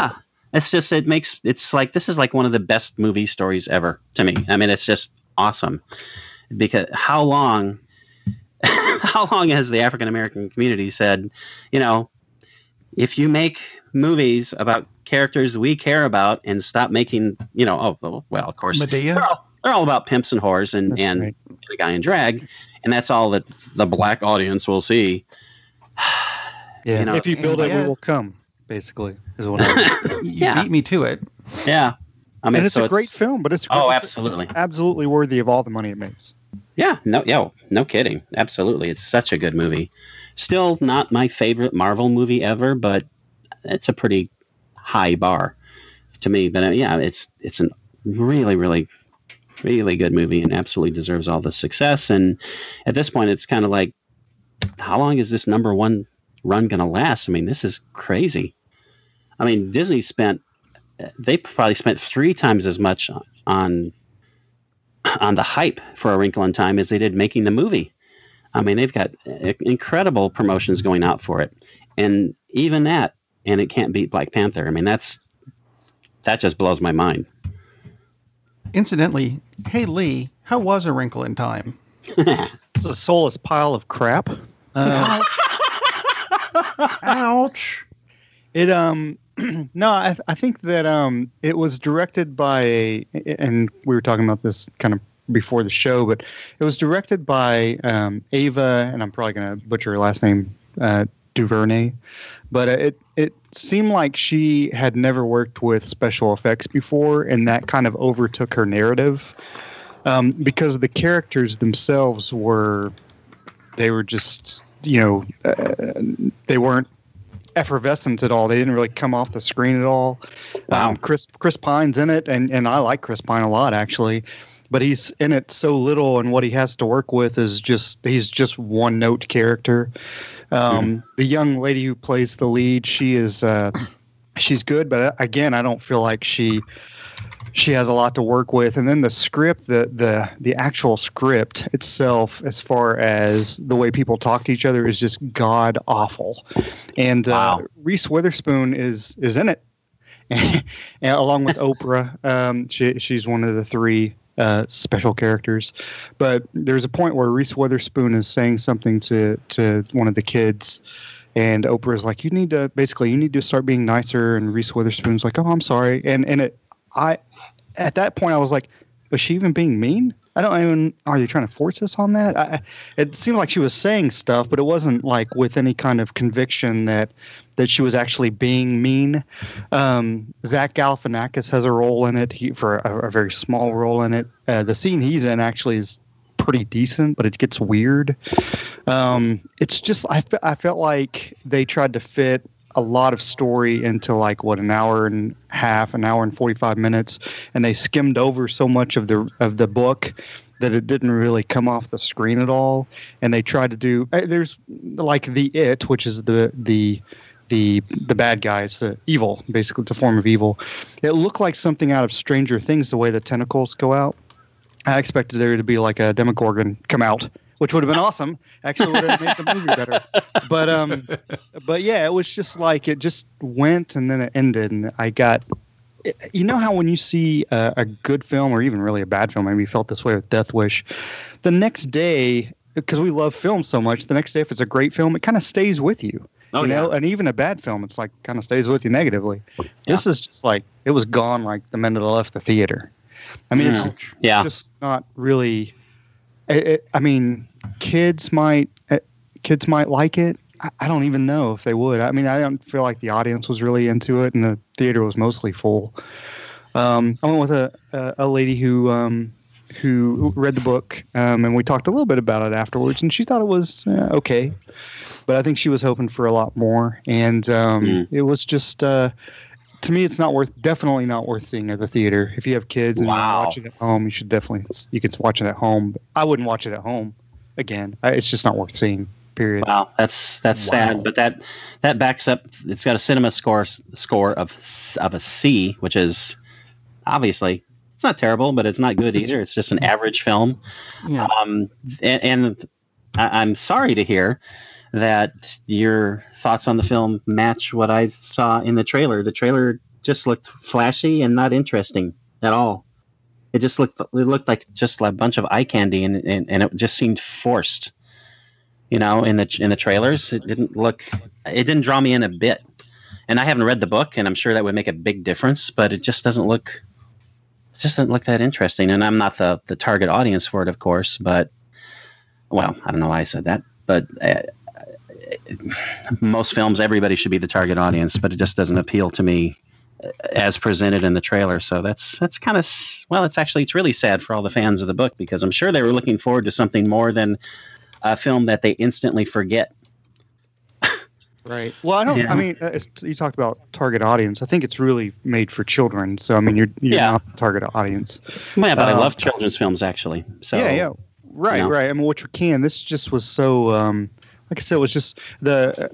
It's just it makes it's like this is like one of the best movie stories ever to me. I mean, it's just awesome because how long, how long has the African American community said, you know, if you make movies about characters we care about and stop making, you know, oh well, of course, Medea. They're all, they're all about pimps and whores and That's and right. the guy in drag, and that's all that the black audience will see. Yeah. You know, if you build it, yeah. we will come. Basically, is what I. You Yeah. beat me to it. Yeah, I mean, and it's so a great film, but it's Oh, it's- absolutely. it's absolutely worthy of all the money it makes. Yeah, no, yo, no kidding. Absolutely, it's such a good movie. Still not my favorite Marvel movie ever, but it's a pretty high bar to me. But uh, yeah, it's it's a really, really, really good movie and absolutely deserves all the success. And at this point, it's kind of like, how long is this number one run going to last? I mean, this is crazy. I mean, Disney spent they probably spent three times as much on on the hype for A Wrinkle in Time as they did making the movie. I mean, they've got incredible promotions going out for it, and even that, and it can't beat Black Panther. I mean, that's that just blows my mind. Incidentally, hey Lee, how was A Wrinkle in Time? It's a soulless pile of crap. Uh, Ouch. It um no, I I think that um it was directed by a, and we were talking about this kind of before the show, but it was directed by um Ava, and I'm probably gonna butcher her last name, uh, DuVernay, but it it seemed like she had never worked with special effects before, and that kind of overtook her narrative, um, because the characters themselves were they were just you know uh, they weren't effervescent at all. They didn't really come off the screen at all. Wow. Um, Chris Chris Pine's in it, and, and I like Chris Pine a lot actually, but he's in it so little, and what he has to work with is just he's just one note character. Um, Mm-hmm. The young lady who plays the lead, she is uh, she's good, but again, I don't feel like she she has a lot to work with. And then the script, the the the actual script itself, as far as the way people talk to each other, is just god awful. And Wow. uh, Reese Witherspoon is is in it, and along with Oprah. Um, she she's one of the three uh, special characters. But there's a point where Reese Witherspoon is saying something to to one of the kids. And Oprah's like, you need to basically you need to start being nicer. And Reese Witherspoon's like, oh, I'm sorry. And and it, I, at that point, I was like, was she even being mean? I don't even. Are they trying to force us on that? I, it seemed like she was saying stuff, but it wasn't like with any kind of conviction that that she was actually being mean. Um, Zach Galifianakis has a role in it. He for a, a very small role in it. Uh, the scene he's in actually is pretty decent, but it gets weird. Um, it's just I, fe- I felt like they tried to fit a lot of story into like what an hour and a half, an hour and forty-five minutes, and they skimmed over so much of the of the book that it didn't really come off the screen at all. And they tried to do uh, there's like the It, which is the the the the bad guys, the evil, basically it's a form of evil. It looked like something out of Stranger Things, the way the tentacles go out. I expected there to be like a Demogorgon come out, which would have been awesome. Actually, would have made the movie better. But um, but yeah, it was just like it just went and then it ended, and I got. You know how when you see a, a good film or even really a bad film, maybe you felt this way with Death Wish, the next day, because we love film so much, the next day if it's a great film, it kind of stays with you. Oh, you know, yeah. and even a bad film, it's like kind of stays with you negatively. This is just like it was gone like the minute I left the theater. I mean, it's, it's Yeah. just not really. It, it, I mean, kids might uh, kids might like it. I, I don't even know if they would. I mean, I don't feel like the audience was really into it, and the theater was mostly full. Um, I went with a a, a lady who um, who read the book, um, and we talked a little bit about it afterwards, and she thought it was uh, okay, but I think she was hoping for a lot more, and um, Mm. it was just. Uh, To me, it's not worth. Definitely not worth seeing at the theater. If you have kids and you Wow. watch it at home, you should definitely. You can watch it at home. I wouldn't watch it at home. Again, I, it's just not worth seeing. Period. Wow, that's that's Wow. sad, but that that backs up. It's got a cinema score score of of a C, which is obviously it's not terrible, but it's not good either. It's just an average film. Yeah. Um, and, and I, I'm sorry to hear that your thoughts on the film match what I saw in the trailer. The trailer just looked flashy and not interesting at all. It just looked it looked like just a bunch of eye candy, and and, and it just seemed forced. You know, in the in the trailers, it didn't look, it didn't draw me in a bit. And I haven't read the book, and I'm sure that would make a big difference. But it just doesn't look, it just doesn't look that interesting. And I'm not the the target audience for it, of course. But well, I don't know why I said that. But uh, most films, everybody should be the target audience, but it just doesn't appeal to me as presented in the trailer. So that's that's kind of, well, it's actually it's really sad for all the fans of the book, because I'm sure they were looking forward to something more than a film that they instantly forget. Right. Well, I don't. Yeah. I mean, it's, you talked about target audience. I think it's really made for children. So I mean, you're you're yeah. not the target audience. Yeah, but um, I love children's films actually. So yeah, yeah, right, you know. right. I mean, which we can. This just was so. Um, like I said, it was just the.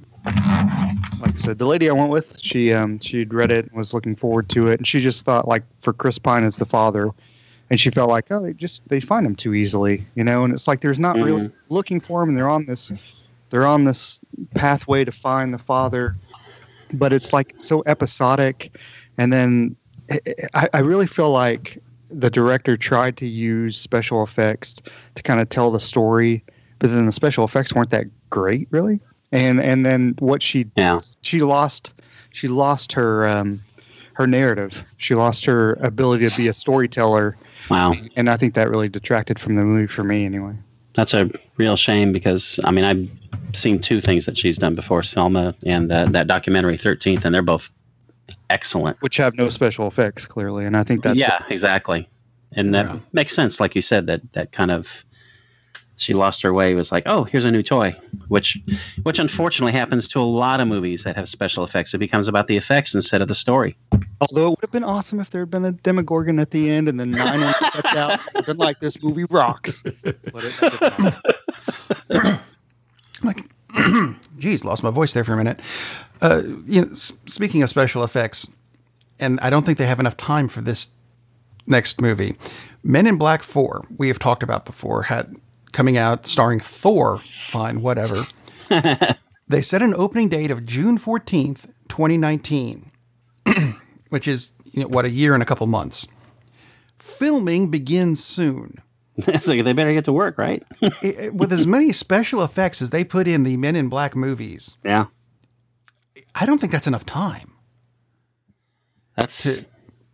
Like I said, the lady I went with, she um she'd read it and was looking forward to it, and she just thought, like, for Chris Pine as the father. And she felt like, oh, they just they find him too easily, you know. And it's like there's not mm-hmm. really looking for him, and they're on this, they're on this pathway to find the father, but it's like so episodic. And then I, I really feel like the director tried to use special effects to kind of tell the story, but then the special effects weren't that great, really. And and then what she yeah. she lost she lost her um, her narrative. She lost her ability to be a storyteller. Wow. And I think that really detracted from the movie for me anyway. That's a real shame, because, I mean, I've seen two things that she's done before, Selma and uh, that documentary thirteenth, and they're both excellent. Which have no special effects, clearly. And I think that's... Yeah, what, exactly. And that yeah. makes sense, like you said, that, that kind of... She lost her way. It was like, oh, here's a new toy, which which unfortunately happens to a lot of movies that have special effects. It becomes about the effects instead of the story. Although it would have been awesome if there had been a Demogorgon at the end and then nine of them stepped out. It would have been like, this movie rocks. But it did like, geez, lost my voice there for a minute. Uh, you know, s- speaking of special effects, and I don't think they have enough time for this next movie. Men in Black four, we have talked about before, had... coming out starring Thor, fine, whatever. They set an opening date of June fourteenth, twenty nineteen, which is, you know, what, a year and a couple months. Filming begins soon. So they better get to work, right? it, with as many special effects as they put in the Men in Black movies. Yeah. I don't think that's enough time. That's... To,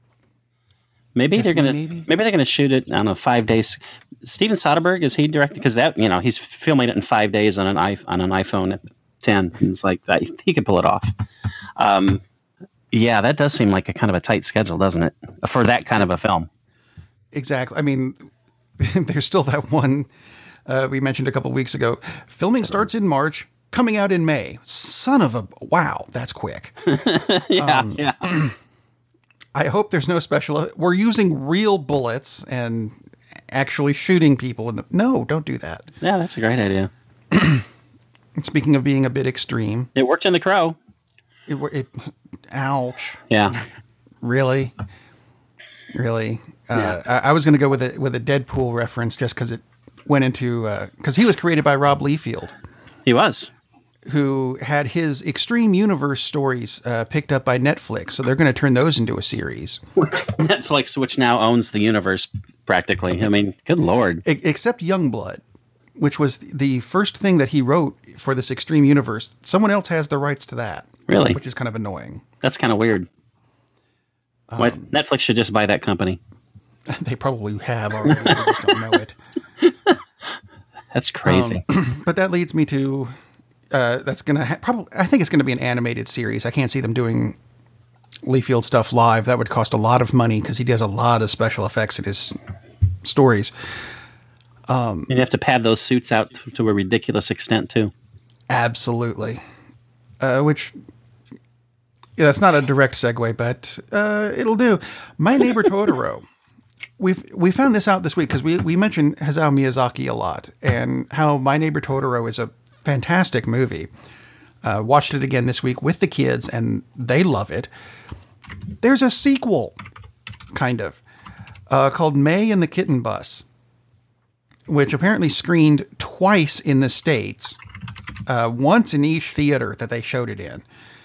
Maybe they're gonna maybe? maybe they're gonna shoot it on a five days. Steven Soderbergh, is he directing? Because that, you know, he's filming it in five days on an i on an iPhone ten. And it's like that, he could pull it off. Um, yeah, that does seem like a kind of a tight schedule, doesn't it, for that kind of a film? Exactly. I mean, there's still that one uh, we mentioned a couple weeks ago. Filming starts in March, coming out in May. Son of a wow, that's quick. yeah, um, yeah. I hope there's no special. We're using real bullets and actually shooting people in the. No, don't do that. Yeah, that's a great idea. Speaking of being a bit extreme, it worked in The Crow. It, it ouch. Yeah. Really, really. Uh, yeah. I, I was going to go with a with a Deadpool reference just because it went into because uh, he was created by Rob Liefeld. He was. Who had his Extreme Universe stories uh, picked up by Netflix. So they're going to turn those into a series. Netflix, which now owns the universe practically. I mean, good Lord. E- except Youngblood, which was the first thing that he wrote for this Extreme Universe. Someone else has the rights to that. Really? Which is kind of annoying. That's kind of weird. Um, Why, Netflix should just buy that company. They probably have already. They just don't know it. That's crazy. Um, but that leads me to... Uh, that's gonna ha- probably. I think it's gonna be an animated series. I can't see them doing Liefeld stuff live. That would cost a lot of money because he does a lot of special effects in his stories. Um, you have to pad those suits out to, to a ridiculous extent too. Absolutely. Uh, which, yeah, that's not a direct segue, but uh, it'll do. My Neighbor Totoro. We've we found this out this week because we we mentioned Hayao Miyazaki a lot and how My Neighbor Totoro is a fantastic movie. Uh, watched it again this week with the kids, and they love it. There's a sequel, kind of, uh, called May and the Kitten Bus, which apparently screened twice in the States, uh, once in each theater that they showed it in.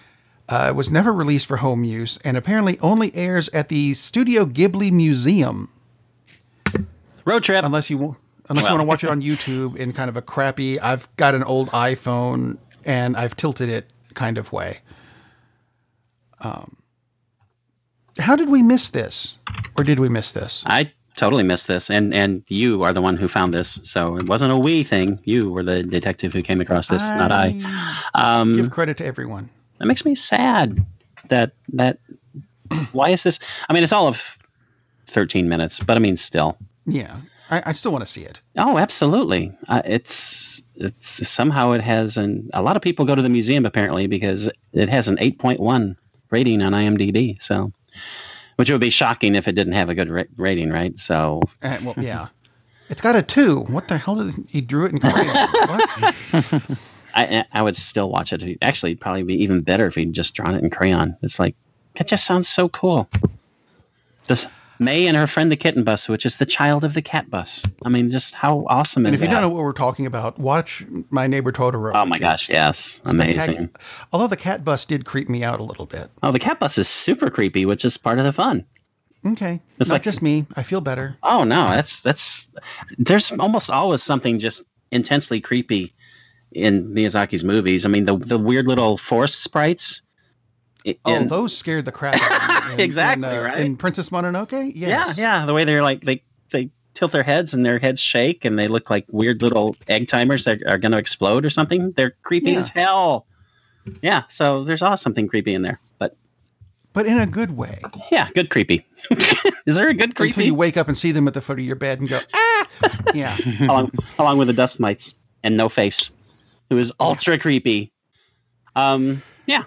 Uh, it was never released for home use, and apparently only airs at the Studio Ghibli Museum. Road trip. Unless you unless Well. you want to watch it on YouTube in kind of a crappy, I've got an old iPhone and I've tilted it kind of way. Um, how did we miss this? Or did we miss this? I totally missed this, and and you are the one who found this, so it wasn't a we thing. You were the detective who came across this, not I. Um, Give credit to everyone. That makes me sad. That that. Why is this? I mean, it's all of thirteen minutes, but I mean, still. Yeah, I, I still want to see it. Oh, absolutely. Uh, it's it's somehow it has an. A lot of people go to the museum apparently because it has an eight point one rating on IMDb. So, which would be shocking if it didn't have a good ra- rating, right? So. Uh, well, yeah. It's got a two. What the hell did he drew it in crayon? What? I I would still watch it. Actually, it'd probably be even better if he'd just drawn it in crayon. It's like, that just sounds so cool. This May and her friend the kitten bus, which is the child of the cat bus. I mean, just how awesome And is if you that? don't know what we're talking about, watch My Neighbor Totoro. Oh my which gosh, is yes. Amazing. spectacular. Although the cat bus did creep me out a little bit. Oh, the cat bus is super creepy, which is part of the fun. Okay. It's Not like- just me. I feel better. Oh no, that's that's there's almost always something just intensely creepy in Miyazaki's movies. I mean, the the weird little forest sprites. i- Oh, in- those scared the crap out of me. In, Exactly, in, uh, right? In Princess Mononoke? Yes. Yeah, yeah. The way they're like they they tilt their heads and their heads shake and they look like weird little egg timers that are going to explode or something. They're creepy Yeah. as hell. Yeah, so there's always something creepy in there. But But in a good way. yeah, good creepy. Is there a good Until creepy? you wake up and see them at the foot of your bed and go, ah! Yeah. along, along with the dust mites and No Face, who is ultra creepy. Um, yeah.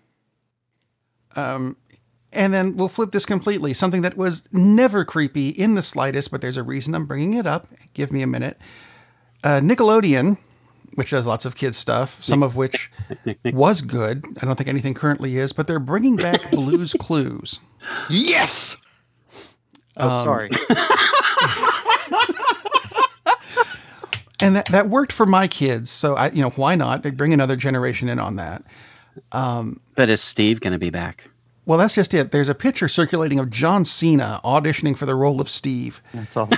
Um, and then we'll flip this completely. Something that was never creepy in the slightest, but there's a reason I'm bringing it up. Give me a minute. Uh, Nickelodeon, which does lots of kids stuff, some of which was good. I don't think anything currently is, but they're bringing back Blue's Clues. Yes. Oh, Um, sorry. And that, that worked for my kids. So I, you know, why not bring another generation in on that? Um, But is Steve going to be back? well, that's just it. There's a picture circulating of John Cena auditioning for the role of Steve. That's awesome.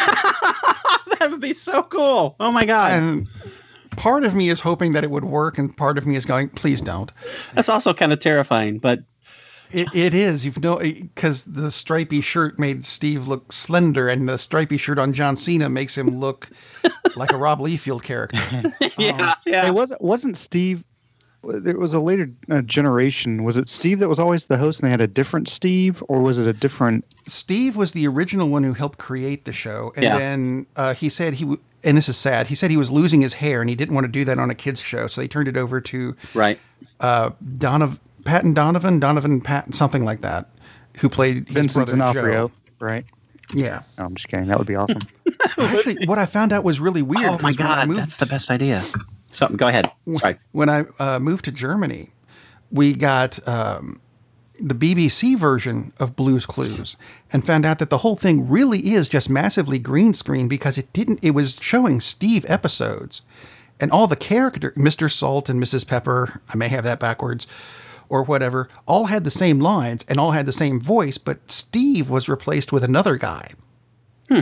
That would be so cool. Oh my God. And part of me is hoping that it would work, and part of me is going, please don't. That's also kind of terrifying, but It, it is, you know, because the stripy shirt made Steve look slender, and the stripy shirt on John Cena makes him look like a Rob Liefeld character. yeah, yeah. Hey, wasn't wasn't Steve? There was a later uh, generation. Was it Steve that was always the host, and they had a different Steve, or was it a different? Steve was the original one who helped create the show, and Yeah. then uh, he said he, w- and this is sad, he said he was losing his hair, and he didn't want to do that on a kids show, so they turned it over to Right. uh, Donovan, Patton Donovan, Donovan Patton, something like that, who played his Vincent brother D'Onofrio, Joe. right? Yeah. No, I'm just kidding. That would be awesome. Actually, what I found out was really weird. Oh my 'cause when I God, moved- that's the best idea. So go ahead. Sorry. When I uh, moved to Germany, we got um, the B B C version of Blue's Clues and found out that the whole thing really is just massively green screen because it didn't. It was showing Steve episodes, and all the character, Mister Salt and Missus Pepper, I may have that backwards, or whatever, all had the same lines and all had the same voice, but Steve was replaced with another guy. Hmm.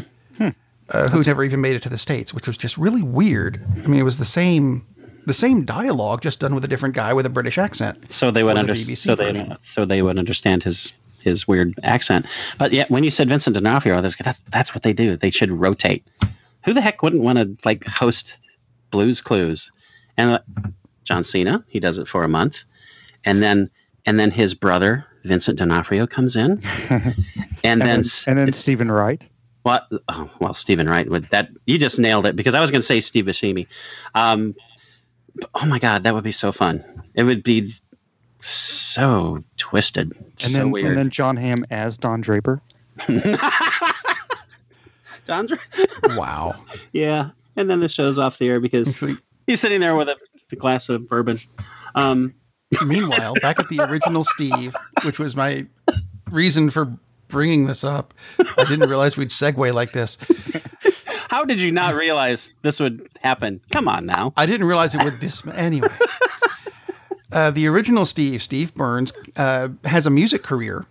Uh, who never even made it to the States, which was just really weird. I mean, it was the same, the same dialogue, just done with a different guy with a British accent. So they would For the understand. B B C So they version. so they would understand his his weird accent. But yeah, when you said Vincent D'Onofrio, I was like, that's that's what they do. They should rotate. Who the heck wouldn't want to like host Blue's Clues? And uh, John Cena, he does it for a month, and then and then his brother Vincent D'Onofrio comes in, and, And then then, s- and then it's- Stephen Wright. What? Oh, well, Stephen Wright would that. You just nailed it because I was going to say Steve Buscemi. Um, but, oh my God, that would be so fun. It would be so twisted, And so then weird. and then John Hamm as Don Draper. Don Dra- Wow. yeah, and then the show's off the air because Actually, he's sitting there with a, a glass of bourbon. Um, meanwhile, back at the original Steve, which was my reason for bringing this up, I didn't realize we'd segue like this. how did you not realize this would happen? Come on now. I didn't realize it would this anyway. Uh, the original Steve, Steve Burns, uh, has a music career.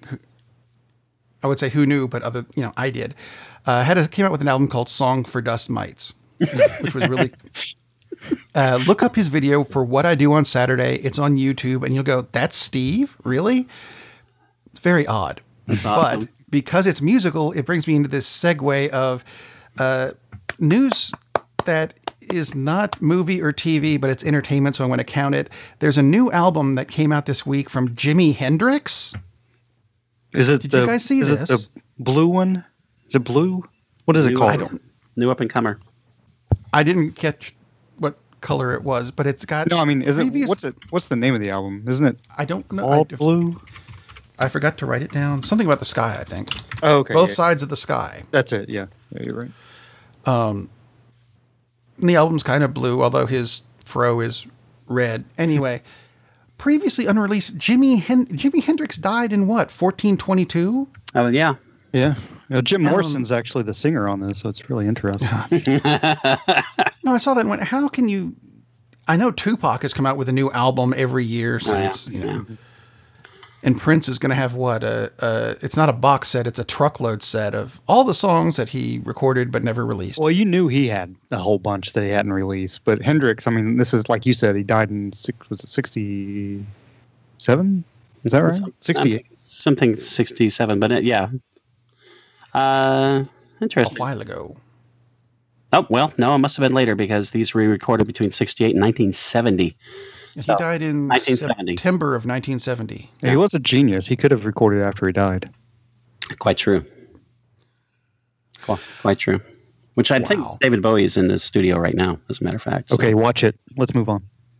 I would say who knew, but other, you know, I did. Uh, had a, came out with an album called Song for Dust Mites, which was really. Uh, look up his video for What I Do on Saturday. It's on YouTube, and you'll go, "That's Steve, really?" It's very odd. That's awesome. But because it's musical, it brings me into this segue of uh, news that is not movie or T V, but it's entertainment, so I'm going to count it. There's a new album that came out this week from Jimi Hendrix. Is it Did the, you guys see is this? it the blue one? Is it blue? What is it New, called? I don't, new up and comer. I didn't catch what color it was, but it's got. No, I mean, is previous, it what's it? What's the name of the album? Isn't it I don't know. all I, blue? I forgot to write it down. Something about the sky, I think. Oh, okay. Both yeah. sides of the sky. That's it. Yeah, yeah, you're right. Um, and the album's kind of blue, although his fro is red. Anyway, previously unreleased, Jimi Hen- Jimi Hendrix died in what, fourteen twenty-two? Oh, yeah. Yeah. You know, Jim Um, Morrison's actually the singer on this, so it's really interesting. No, I saw that and went, how can you... I know Tupac has come out with a new album every year since, Oh, yeah. you know. Yeah. And Prince is going to have what? A, a, it's not a box set, it's a truckload set of all the songs that he recorded but never released. Well, you knew he had a whole bunch that he hadn't released, but Hendrix, I mean, this is like you said, he died in six, was it sixty-seven? Is that right? sixty-eight. Something sixty-seven, but it, yeah. Uh, A interesting. while ago. Oh, well, no, it must have been later because these were recorded between sixty-eight and nineteen seventy. He So, died in nineteen seventy. September of nineteen seventy. Yeah, he was a genius. He could have recorded after he died. Quite true. Quite, quite true. Which I Wow. think David Bowie is in the studio right now, as a matter of fact. so. Okay, watch it. Let's move on.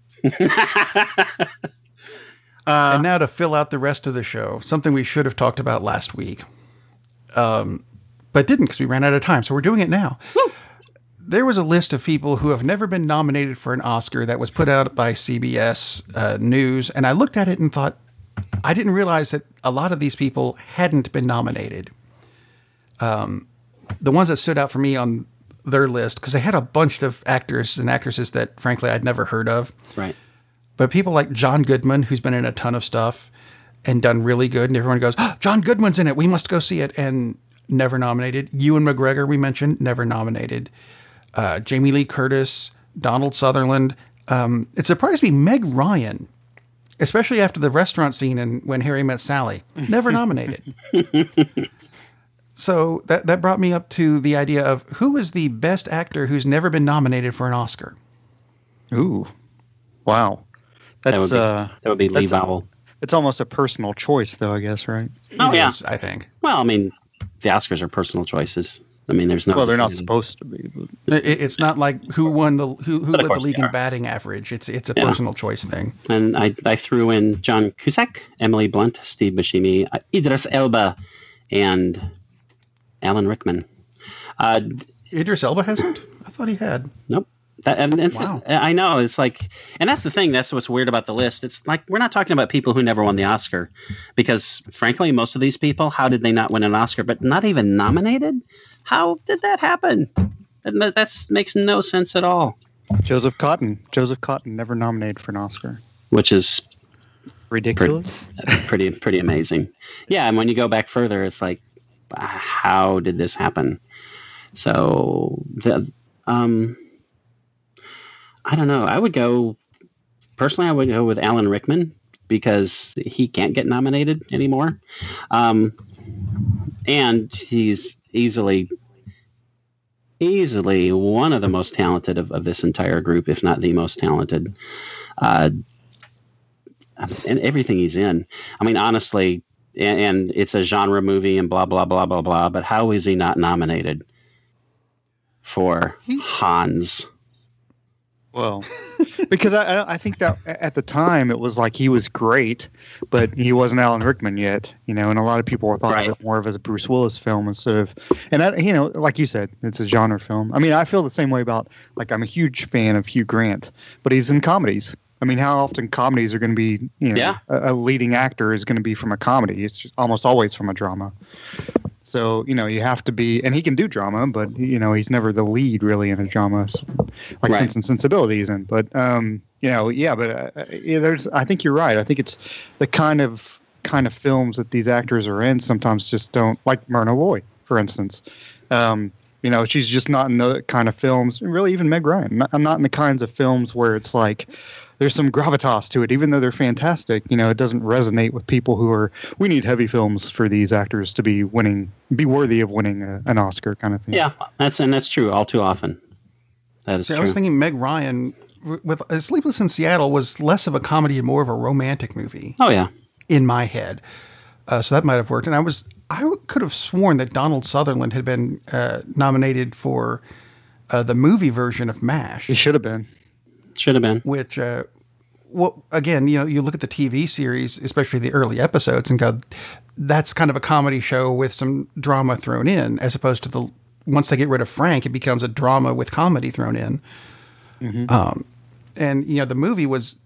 Uh, And now to fill out the rest of the show, something we should have talked about last week, um, but didn't because we ran out of time. So we're doing it now. There was a list of people who have never been nominated for an Oscar that was put out by C B S uh, News, and I looked at it and thought, I didn't realize that a lot of these people hadn't been nominated. Um, the ones that stood out for me on their list, because they had a bunch of actors and actresses that, frankly, I'd never heard of. right. But people like John Goodman, who's been in a ton of stuff and done really good, and everyone goes, oh, John Goodman's in it, we must go see it, and never nominated. Ewan McGregor, we mentioned, never nominated. Uh, Jamie Lee Curtis, Donald Sutherland. Um, it surprised me, Meg Ryan, especially after the restaurant scene in When Harry Met Sally, never nominated. So that, that brought me up to the idea of who is the best actor who's never been nominated for an Oscar? Ooh, wow. That's That would be, uh, that would be Lee that's a- Vowell. it's almost a personal choice, though. I guess, right? Oh, It yeah. is, I think. Well, I mean, the Oscars are personal choices. I mean, there's no. Well, they're not supposed to be. But It, it's not like who won the who, who But led of the course league they in are. batting average. It's it's a Yeah. personal choice thing. And I, I threw in John Cusack, Emily Blunt, Steve Buscemi, uh, Idris Elba, and Alan Rickman. Uh, Idris Elba hasn't? I thought he had. Nope. That, and, and Wow. I know it's like, and that's the thing. That's what's weird about the list. It's like we're not talking about people who never won the Oscar, because frankly, most of these people, how did they not win an Oscar? But not even nominated. How did that happen? That that's, makes no sense at all. Joseph Cotton. Joseph Cotton never nominated for an Oscar. Which is Ridiculous. pretty pretty amazing. Yeah, and when you go back further, it's like, how did this happen? So the um. I don't know. I would go personally. I would go with Alan Rickman because he can't get nominated anymore, um, and he's easily, easily one of the most talented of, of this entire group, if not the most talented. Uh, and everything he's in. I mean, honestly, and, and it's a genre movie and blah blah blah blah blah. But how is he not nominated for Hans? Well, because I I think that at the time it was like he was great, but he wasn't Alan Rickman yet, you know, and a lot of people thought Right. of it more of as a Bruce Willis film instead of, and I, you know, like you said, it's a genre film. I mean, I feel the same way about, like, I'm a huge fan of Hugh Grant, but he's in comedies. I mean, how often comedies are going to be, you know, Yeah. a, a leading actor is going to be from a comedy. It's just almost always from a drama. So, you know, you have to be, and he can do drama, but, you know, he's never the lead really in a drama, so, like Right. Sense and Sensibility isn't. But, um, you know, yeah, but uh, yeah, there's, I think you're right. I think it's the kind of kind of films that these actors are in sometimes just don't, like Myrna Loy, for instance. Um, you know, she's just not in the kind of films, and really even Meg Ryan. Not, I'm not in the kinds of films where it's like, there's some gravitas to it, even though they're fantastic. You know, it doesn't resonate with people who are, we need heavy films for these actors to be winning, be worthy of winning a, an Oscar kind of thing. Yeah, that's and that's true all too often. That is See, true. I was thinking Meg Ryan w- with uh, Sleepless in Seattle was less of a comedy and more of a romantic movie oh yeah, in my head. Uh, so that might have worked. And I was I w- could have sworn that Donald Sutherland had been uh, nominated for uh, the movie version of MASH. He should have been. should have been. Which, uh, well, again, you know, you look at the T V series, especially the early episodes, and go, that's kind of a comedy show with some drama thrown in, as opposed to the once they get rid of Frank, it becomes a drama with comedy thrown in. Mm-hmm. Um, and you know, the movie was,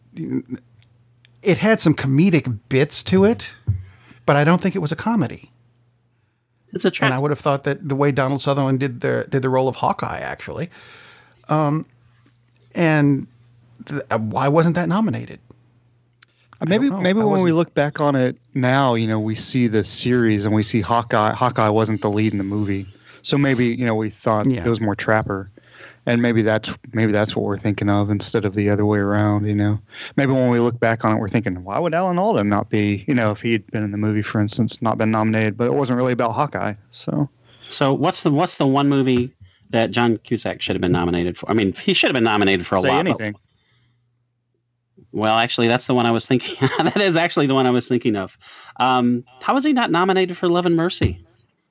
it had some comedic bits to it, but I don't think it was a comedy. It's a And trap. I would have thought that the way Donald Sutherland did the did the role of Hawkeye, actually, um, and th- why wasn't that nominated? Uh, Maybe don't know. maybe I when we wasn't- look back on it now, you know, we see the series and we see Hawkeye. Hawkeye wasn't the lead in the movie, so maybe you know we thought Yeah. it was more Trapper, and maybe that's maybe that's what we're thinking of instead of the other way around. You know, maybe when we look back on it, we're thinking, why would Alan Alda not be? You know, if he had been in the movie, for instance, not been nominated, but it wasn't really about Hawkeye. So So what's the what's the one movie that John Cusack should have been nominated for? I mean, he should have been nominated for a say lot. but- anything. Well, actually, that's the one I was thinking. That is actually the one I was thinking of. Um, how was he not nominated for Love and Mercy?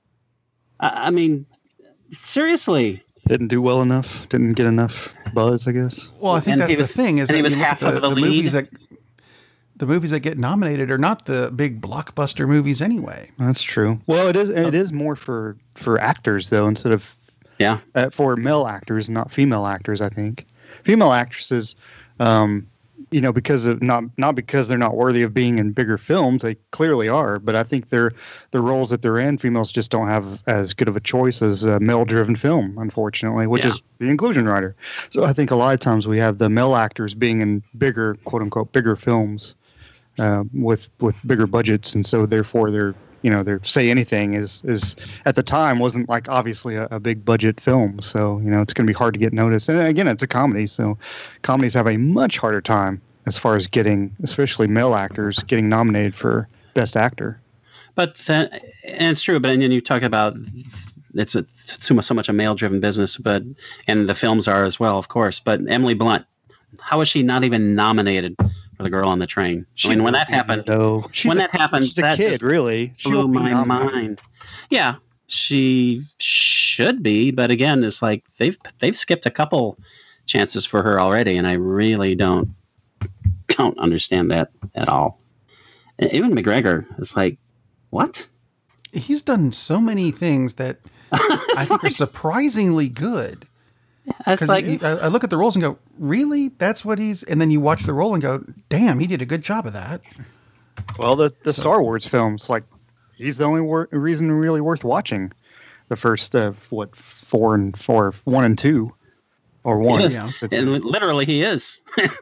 I, I mean, seriously. Didn't do well enough. Didn't get enough buzz, I guess. Well, I think And that's he the was- thing is and that he was you look half at the, of the the movies lead. that the movies that get nominated are not the big blockbuster movies anyway. That's true. Well, it is. It is more for for actors though, instead of Yeah. uh, for male actors, not female actors. I think female actresses, um, you know, because of not not because they're not worthy of being in bigger films. They clearly are, but I think they're the roles that they're in. Females just don't have as good of a choice as a male-driven film, unfortunately, which Yeah. is the inclusion rider. So I think a lot of times we have the male actors being in bigger, quote unquote, bigger films. Uh, with with bigger budgets, and so therefore they're you know their Say Anything is is at the time wasn't like obviously a, a big budget film, so you know it's going to be hard to get noticed. And again, it's a comedy, so comedies have a much harder time as far as getting, especially male actors, getting nominated for Best Actor. But that, and it's true. But and then you talk about it's a so much, so much a male-driven business, but and the films are as well, of course. But Emily Blunt, how is she not even nominated for The Girl on the Train? I mean, when that happened, though, she's when a, that happened, she's a that kid, just really. She blew won't be my nominated. mind. Yeah, she should be, but again, it's like they've they've skipped a couple chances for her already, and I really don't don't understand that at all. And even McGregor is like, what? He's done so many things that I think are surprisingly good. It's Because like I, I look at the roles and go, really? That's what he's... And then you watch the role and go, damn, he did a good job of that. Well, the the Star Wars films, like he's the only wor- reason really worth watching. The first uh, what four and four, one and two, or one. Yeah. Yeah. It's- and literally he is.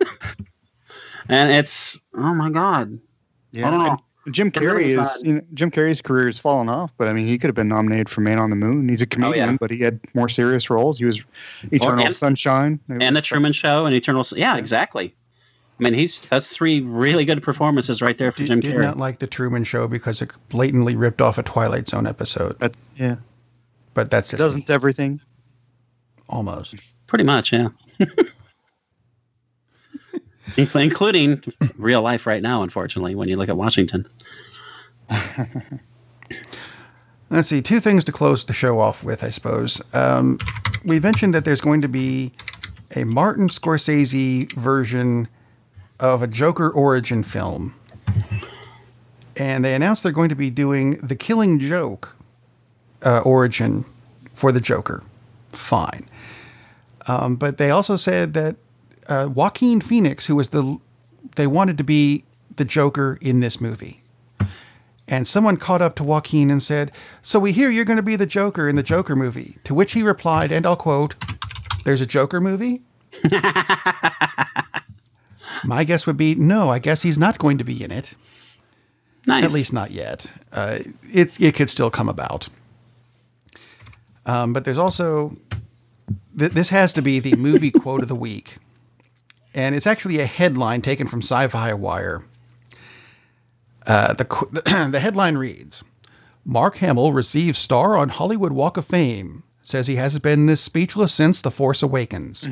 And it's oh my god. yeah. I don't know. And Jim It really Carrey was is you know, Jim Carrey's career has fallen off, but I mean he could have been nominated for Man on the Moon. He's a comedian, Oh, yeah. but he had more serious roles. He was Eternal and- Sunshine. It And the was- Truman Show and Eternal. S- Yeah, exactly. I mean, he's that's three really good performances right there for Did, Jim did Carrey. not like The Truman Show because it blatantly ripped off a Twilight Zone episode. That's, yeah, But that's it just doesn't everything. almost. Pretty much, yeah. Inc- Including real life right now, unfortunately, when you look at Washington. Let's see, two things to close the show off with, I suppose. Um, we mentioned that there's going to be a Martin Scorsese version of a Joker origin film. And they announced they're going to be doing the Killing Joke uh, origin for the Joker. Fine. Um, but they also said that uh, Joaquin Phoenix, who was the, they wanted to be the Joker in this movie. And someone caught up to Joaquin and said, "So we hear you're going to be the Joker in the Joker movie." To which he replied, and I'll quote, "There's a Joker movie?" My guess would be, no, I guess he's not going to be in it. Nice. At least not yet. Uh, it, it could still come about. Um, but there's also, th- this has to be the movie quote of the week. And it's actually a headline taken from Sci-Fi Wire. Uh, the, the headline reads, "Mark Hamill receives star on Hollywood Walk of Fame. Says he hasn't been this speechless since The Force Awakens."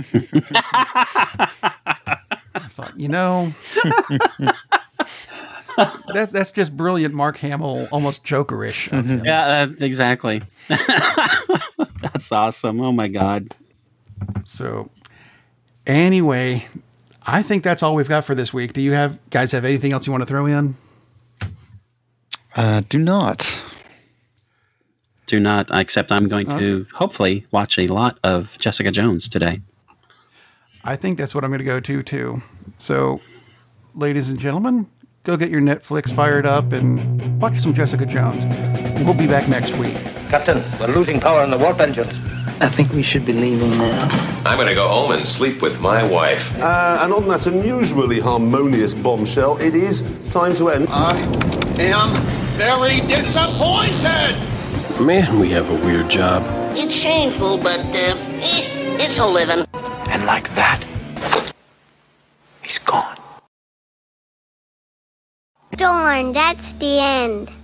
I thought, you know, that that's just brilliant Mark Hamill, almost Jokerish of him. Yeah, uh, exactly. That's awesome. Oh, my God. So, anyway, I think that's all we've got for this week. Do you have guys have anything else you want to throw in? Uh, do not. Do not, except I'm going to hopefully watch a lot of Jessica Jones today. I think that's what I'm going to go to, too. So, ladies and gentlemen, go get your Netflix fired up and watch some Jessica Jones. We'll be back next week. Captain, we're losing power in the warp engines. I think we should be leaving now. I'm going to go home and sleep with my wife. Uh, and on that unusually harmonious bombshell, it is time to end. I am very disappointed! Man, we have a weird job. It's shameful, but, uh, eh, it's a living. And like that, he's gone. Darn, that's the end.